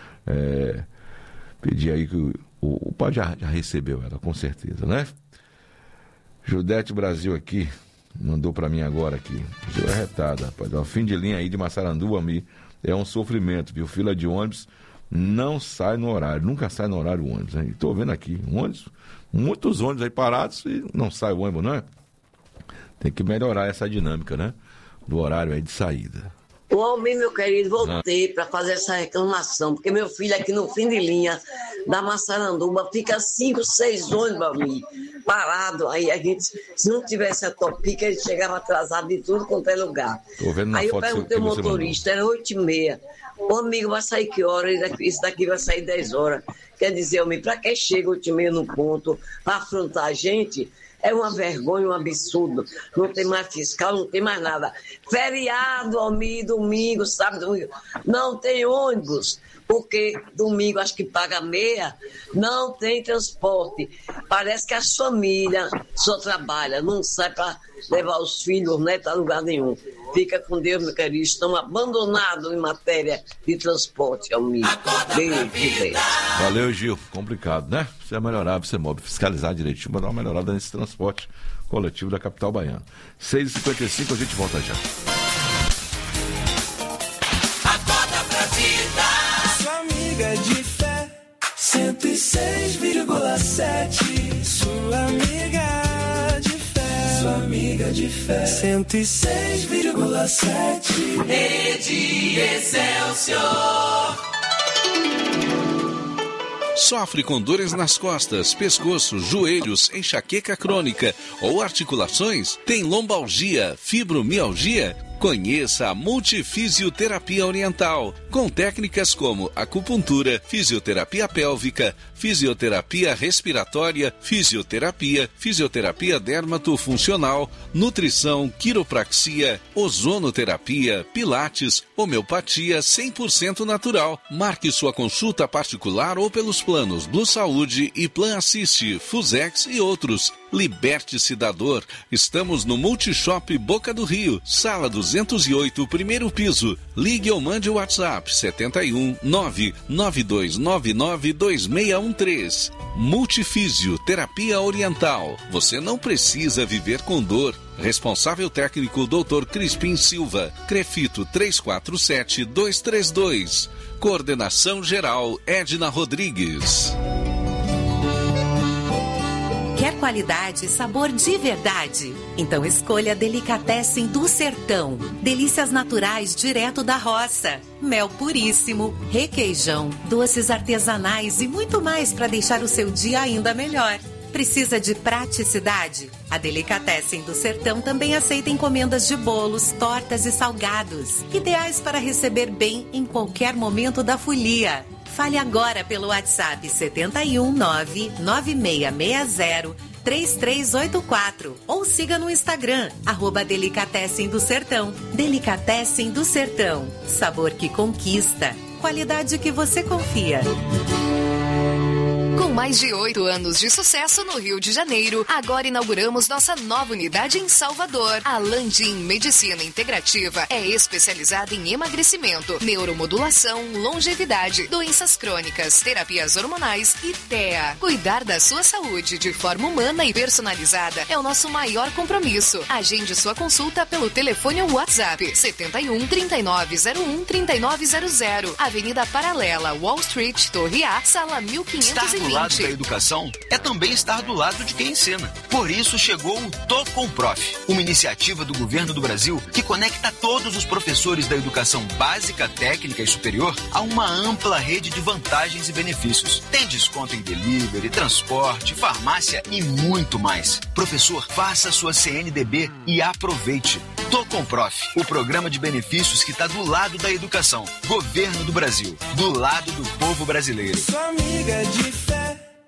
pedir aí que o pai já recebeu ela, com certeza, né? Judete Brasil aqui, mandou para mim agora aqui. Deu retada, rapaz. O fim de linha aí de Massaranduba, é um sofrimento, viu? Fila de ônibus não sai no horário, nunca sai no horário o ônibus. Estou vendo aqui, muitos ônibus aí parados e não sai o ônibus, não é? Tem que melhorar essa dinâmica, né? Do horário aí de saída. O Almir, meu querido, voltei para fazer essa reclamação, porque meu filho aqui no fim de linha da Massaranduba fica 5, 6 ônibus, Almir, parado. Aí a gente, se não tivesse a Topica, ele chegava atrasado de tudo quanto é lugar. Tô vendo na aí foto eu perguntei ao motorista, era 8h30. Ô amigo, vai sair que hora? Isso daqui vai sair 10 horas. Quer dizer, Almir, para quem chega 8h30 no ponto para afrontar a gente, é uma vergonha, um absurdo. Não tem mais fiscal, não tem mais nada. Feriado, Almir, domingo, sábado, domingo. Não tem ônibus, porque domingo acho que paga meia, não tem transporte. Parece que as famílias só trabalham, não sai para levar os filhos, né, para lugar nenhum. Fica com Deus, meu querido. Estão abandonados em matéria de transporte, Almir. Valeu, Gil. Complicado, né? Precisa melhorar, precisa fiscalizar direitinho, para dar uma melhorada nesse transporte coletivo da capital baiana. 6h55, a gente volta já. Acorda pra vida. Sua amiga de fé, 106,7. Sua amiga de fé. Sua amiga de fé, 106,7. Rede Excelsior. Sofre com dores nas costas, pescoço, joelhos, enxaqueca crônica ou articulações? Tem lombalgia, fibromialgia? Conheça a Multifisioterapia Oriental, com técnicas como acupuntura, fisioterapia pélvica, fisioterapia respiratória, fisioterapia dermatofuncional, nutrição, quiropraxia, ozonoterapia, pilates, homeopatia 100% natural. Marque sua consulta particular ou pelos planos Blue Saúde e Plan Assist, Fusex e outros. Liberte-se da dor. Estamos no Multishop Boca do Rio, sala 208, primeiro piso. Ligue ou mande o WhatsApp 71 99299 2613. Multifísio Terapia Oriental. Você não precisa viver com dor. Responsável técnico Dr. Crispim Silva. Crefito 347232. Coordenação geral Edna Rodrigues. Quer qualidade e sabor de verdade? Então escolha Delicatessen do Sertão. Delícias naturais direto da roça. Mel puríssimo, requeijão, doces artesanais e muito mais para deixar o seu dia ainda melhor. Precisa de praticidade? A Delicatessen do Sertão também aceita encomendas de bolos, tortas e salgados, ideais para receber bem em qualquer momento da folia. Fale agora pelo WhatsApp 71996603384 ou siga no Instagram, @Delicatessen do Sertão. Delicatessen do Sertão. Sabor que conquista. Qualidade que você confia. Com mais de 8 anos de sucesso no Rio de Janeiro, agora inauguramos nossa nova unidade em Salvador. A Landim Medicina Integrativa é especializada em emagrecimento, neuromodulação, longevidade, doenças crônicas, terapias hormonais e TEA. Cuidar da sua saúde de forma humana e personalizada é o nosso maior compromisso. Agende sua consulta pelo telefone ou WhatsApp 71 3901 3900. Avenida Paralela, Wall Street, Torre A, sala 1520. Do lado da educação é também estar do lado de quem ensina. Por isso chegou o Tô com Prof, uma iniciativa do governo do Brasil que conecta todos os professores da educação básica, técnica e superior a uma ampla rede de vantagens e benefícios. Tem desconto em delivery, transporte, farmácia e muito mais. Professor, faça sua CNDB e aproveite. Tô com Prof, o programa de benefícios que está do lado da educação. Governo do Brasil, do lado do povo brasileiro. Sua amiga de fé,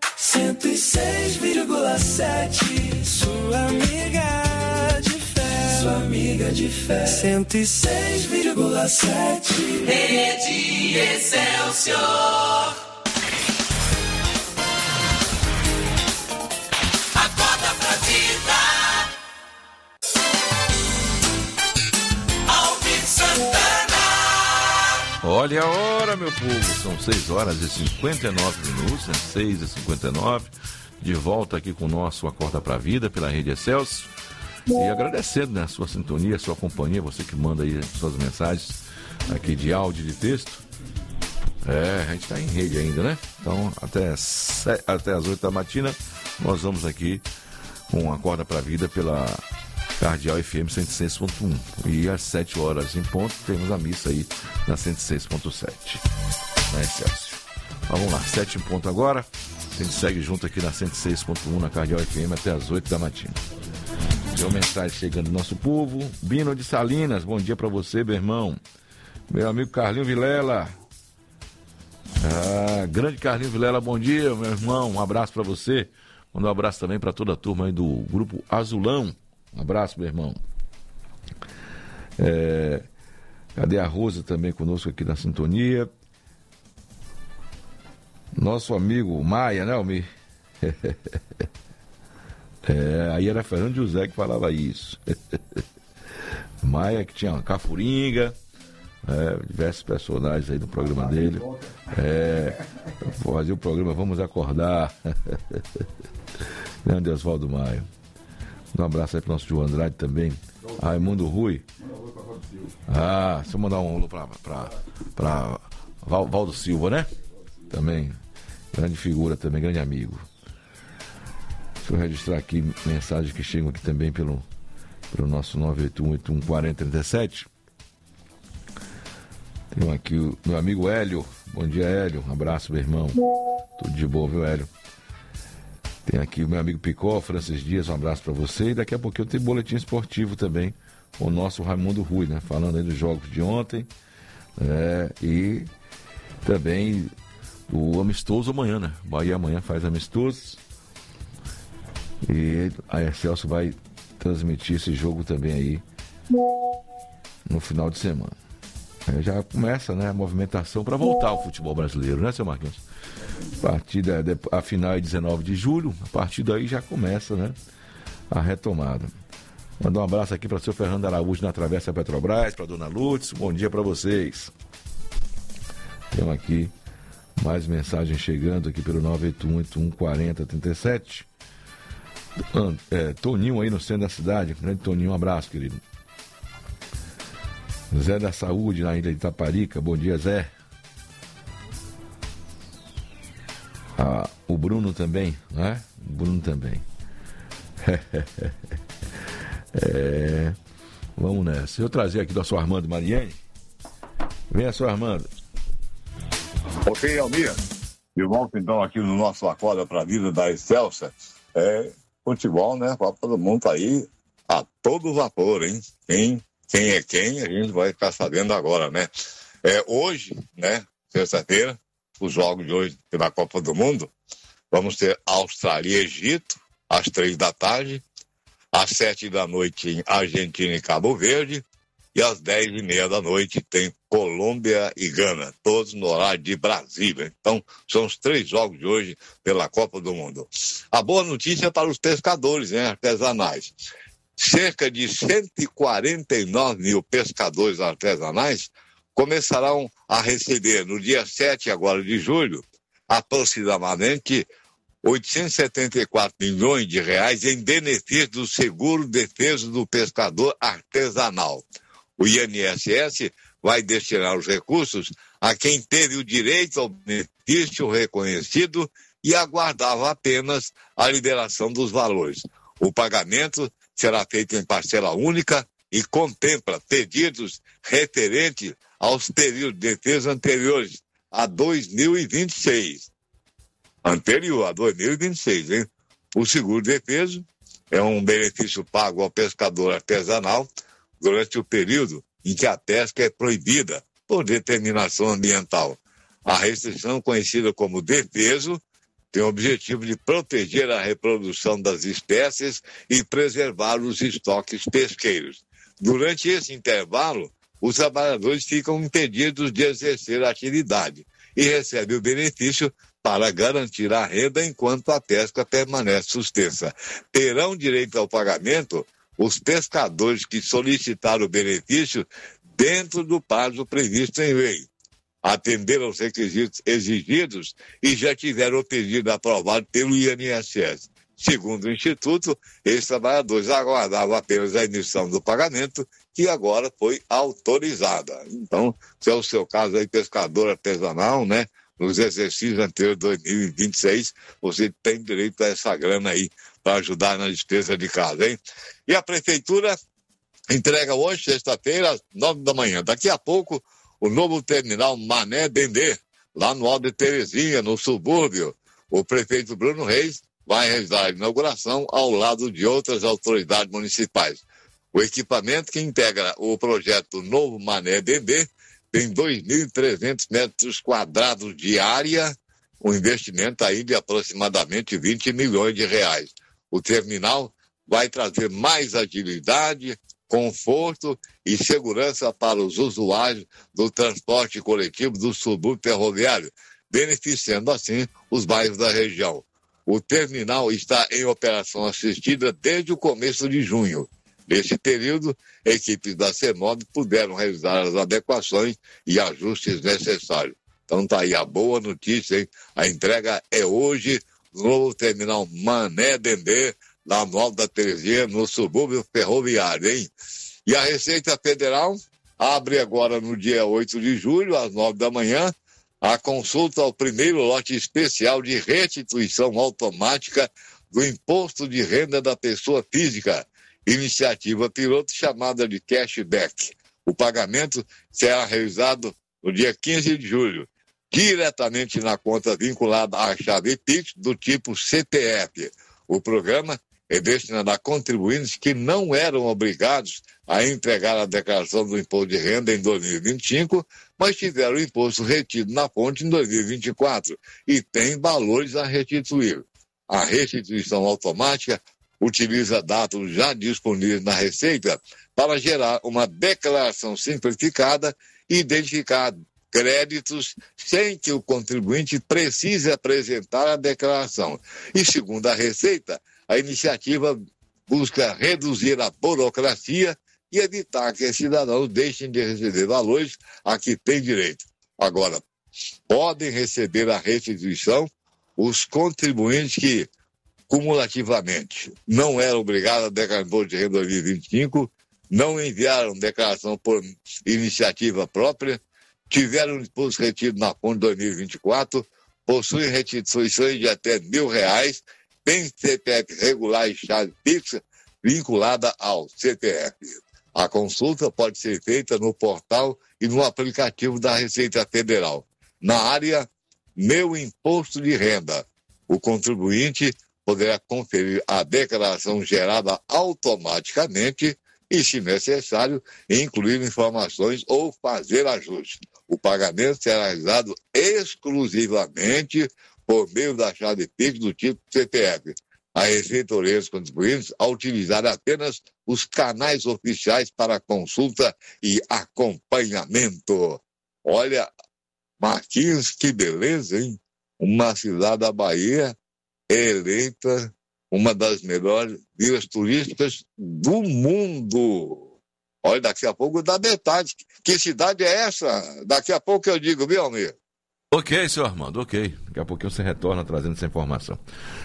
106,7. Sua amiga de fé. sua amiga de fé. 106,7 Rede Excelsior. Acorda pra vida. Alvin Santana. Olha a hora, meu povo. São 6 horas e 59 minutos, né? 6h59. De volta aqui com o nosso Acorda pra Vida pela Rede Excelsior. E agradecendo, né, a sua sintonia, a sua companhia, você que manda aí suas mensagens aqui de áudio e de texto. A gente está em rede ainda, né? Então, até as 8 da matina, nós vamos aqui com Acorda pra Vida pela Cardeal FM 106.1. E às 7 horas em ponto, temos a missa aí na 106.7, na Excelsior. Vamos lá, 7 em ponto agora. A gente segue junto aqui na 106.1 na Cardeal FM até as 8 da matina. Tem uma mensagem chegando do nosso povo. Bino de Salinas, bom dia pra você, meu irmão. Meu amigo Carlinho Vilela. Grande Carlinho Vilela, bom dia, meu irmão. Um abraço pra você. Manda um abraço também pra toda a turma aí do Grupo Azulão. Um abraço, meu irmão. Cadê a Rosa também conosco aqui na sintonia? Nosso amigo Maia, né, Almir? Aí era Fernando José que falava isso. Maia, que tinha uma Cafuringa, diversos personagens aí no programa dele. Fazer o programa Vamos Acordar. Grande Oswaldo Maia. Um abraço aí pro nosso João Andrade também. Raimundo Rui. Deixa eu mandar um alô pra Valdo Silva, né? Também. Grande figura também, grande amigo. Deixa eu registrar aqui mensagens que chegam aqui também pelo nosso 981814037. Tem aqui o meu amigo Hélio. Bom dia, Hélio. Um abraço, meu irmão. Tudo de boa, viu, Hélio? Tem aqui o meu amigo Picó, Francis Dias. Um abraço pra você. E daqui a pouquinho tem boletim esportivo também com o nosso Raimundo Rui, né? Falando aí dos jogos de ontem. E também o amistoso amanhã, né? Bahia amanhã faz amistoso. E a Excelsior vai transmitir esse jogo também aí no final de semana. Já começa, né, a movimentação para voltar ao futebol brasileiro, né, seu Marquinhos? A final é 19 de julho, a partir daí já começa, né, a retomada. Mandar um abraço aqui para o seu Fernando Araújo na Travessa Petrobras, para dona Lutz, bom dia para vocês. Temos aqui mais mensagens chegando aqui pelo 981814037. Toninho aí no centro da cidade. Grande Toninho, um abraço, querido. Zé da Saúde na ilha de Itaparica. Bom dia, Zé. O Bruno também, né? O Bruno também. Vamos nessa. Deixa eu trazer aqui do nosso Armando Mariani. Venha, seu Armando. Ok, Almir. De volta então aqui no nosso Acorda pra Vida da Excelsior. Futebol, né? Copa do Mundo tá aí a todo vapor, hein? Quem é quem, a gente vai ficar sabendo agora, né? Hoje, né? Sexta-feira, os jogos de hoje pela Copa do Mundo, vamos ter Austrália e Egito, às 3 da tarde, às 7 da noite em Argentina e Cabo Verde, e às 10h30 da noite tem Colômbia e Gana, todos no horário de Brasília. Então, são os 3 jogos de hoje pela Copa do Mundo. A boa notícia é para os pescadores, né, artesanais. Cerca de 149 mil pescadores artesanais começarão a receber no dia 7 agora de julho, aproximadamente 874 milhões de reais em benefício do seguro-defesa do pescador artesanal. O INSS vai destinar os recursos a quem teve o direito ao benefício reconhecido e aguardava apenas a liberação dos valores. O pagamento será feito em parcela única e contempla pedidos referentes aos períodos de defesa anteriores a 2026. Anterior a 2026, hein? O seguro-defesa é um benefício pago ao pescador artesanal durante o período em que a pesca é proibida por determinação ambiental. A restrição, conhecida como defeso, tem o objetivo de proteger a reprodução das espécies e preservar os estoques pesqueiros. Durante esse intervalo, os trabalhadores ficam impedidos de exercer a atividade e recebem o benefício para garantir a renda enquanto a pesca permanece suspensa. Terão direito ao pagamento os pescadores que solicitaram o benefício dentro do prazo previsto em lei, atenderam aos requisitos exigidos e já tiveram o pedido aprovado pelo INSS. Segundo o Instituto, esses trabalhadores aguardavam apenas a emissão do pagamento, que agora foi autorizada. Então, se é o seu caso aí, pescador artesanal, né? Nos exercícios anteriores de 2026, você tem direito a essa grana aí para ajudar na despesa de casa, hein? E a Prefeitura entrega hoje, sexta-feira, às 9 da manhã. Daqui a pouco, o novo terminal Mané Dendê, lá no Alto de Terezinha, no subúrbio. O prefeito Bruno Reis vai realizar a inauguração ao lado de outras autoridades municipais. O equipamento que integra o projeto Novo Mané Dendê tem 2.300 metros quadrados de área, um investimento aí de aproximadamente 20 milhões de reais. O terminal vai trazer mais agilidade, conforto e segurança para os usuários do transporte coletivo do subúrbio ferroviário, beneficiando assim os bairros da região. O terminal está em operação assistida desde o começo de junho. Nesse período, equipes da CEMOB puderam realizar as adequações e ajustes necessários. Então tá aí a boa notícia, hein? A entrega é hoje no novo terminal Mané Dendê, lá no Alto da Terezinha, no subúrbio ferroviário, hein? E a Receita Federal abre agora no dia 8 de julho, às 9 da manhã, a consulta ao primeiro lote especial de restituição automática do Imposto de Renda da Pessoa Física, iniciativa piloto chamada de cashback. O pagamento será realizado no dia 15 de julho, diretamente na conta vinculada à chave Pix do tipo CPF. O programa é destinado a contribuintes que não eram obrigados a entregar a declaração do imposto de renda em 2025, mas tiveram o imposto retido na fonte em 2024 e têm valores a restituir. A restituição automática utiliza dados já disponíveis na Receita para gerar uma declaração simplificada e identificar créditos sem que o contribuinte precise apresentar a declaração. E, segundo a Receita, a iniciativa busca reduzir a burocracia e evitar que os cidadãos deixem de receber valores a que têm direito. Agora, podem receber a restituição os contribuintes que, cumulativamente, não eram obrigados a declarar imposto de renda 2025, não enviaram declaração por iniciativa própria, tiveram imposto retido na fonte 2024, possuem restituições de até R$1.000, tem CPF regular e chave fixa vinculada ao CPF. A consulta pode ser feita no portal e no aplicativo da Receita Federal. Na área Meu Imposto de Renda, o contribuinte poderá conferir a declaração gerada automaticamente e, se necessário, incluir informações ou fazer ajustes. O pagamento será realizado exclusivamente por meio da chave Pix do tipo CPF. A Receita orienta os contribuintes a utilizar apenas os canais oficiais para consulta e acompanhamento. Olha, Marquinhos, que beleza, hein? Uma cidade da Bahia eleita uma das melhores vilas turísticas do mundo. Olha, daqui a pouco dá detalhes. Que cidade é essa? Daqui a pouco eu digo, viu, Almir? Ok, senhor Armando, ok. Daqui a pouquinho você retorna trazendo essa informação.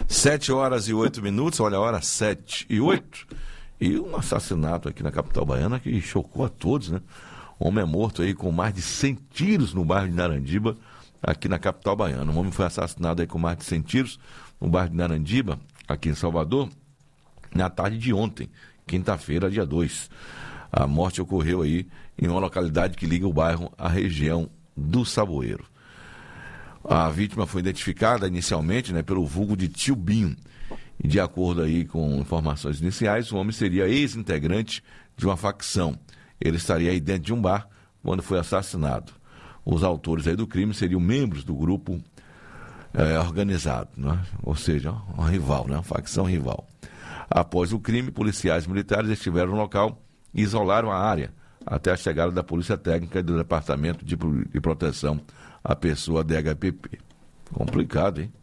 7h08, olha a hora, 7h08. E um assassinato aqui na capital baiana que chocou a todos, né? Um homem é morto aí com mais de 100 tiros no bairro de Narandiba, aqui na capital baiana. Um homem foi assassinado aí com mais de 100 tiros no bairro de Narandiba, aqui em Salvador, na tarde de ontem, quinta-feira, dia 2. A morte ocorreu aí em uma localidade que liga o bairro à região do Saboeiro. A vítima foi identificada inicialmente, né, pelo vulgo de Tio Binho. E de acordo aí com informações iniciais, o homem seria ex-integrante de uma facção. Ele estaria aí dentro de um bar quando foi assassinado. Os autores aí do crime seriam membros do grupo organizado, né? Ou seja, um rival, né? Uma facção rival. Após o crime, policiais militares estiveram no local e isolaram a área até a chegada da Polícia Técnica e do Departamento de Proteção à Pessoa DHPP. Complicado, hein?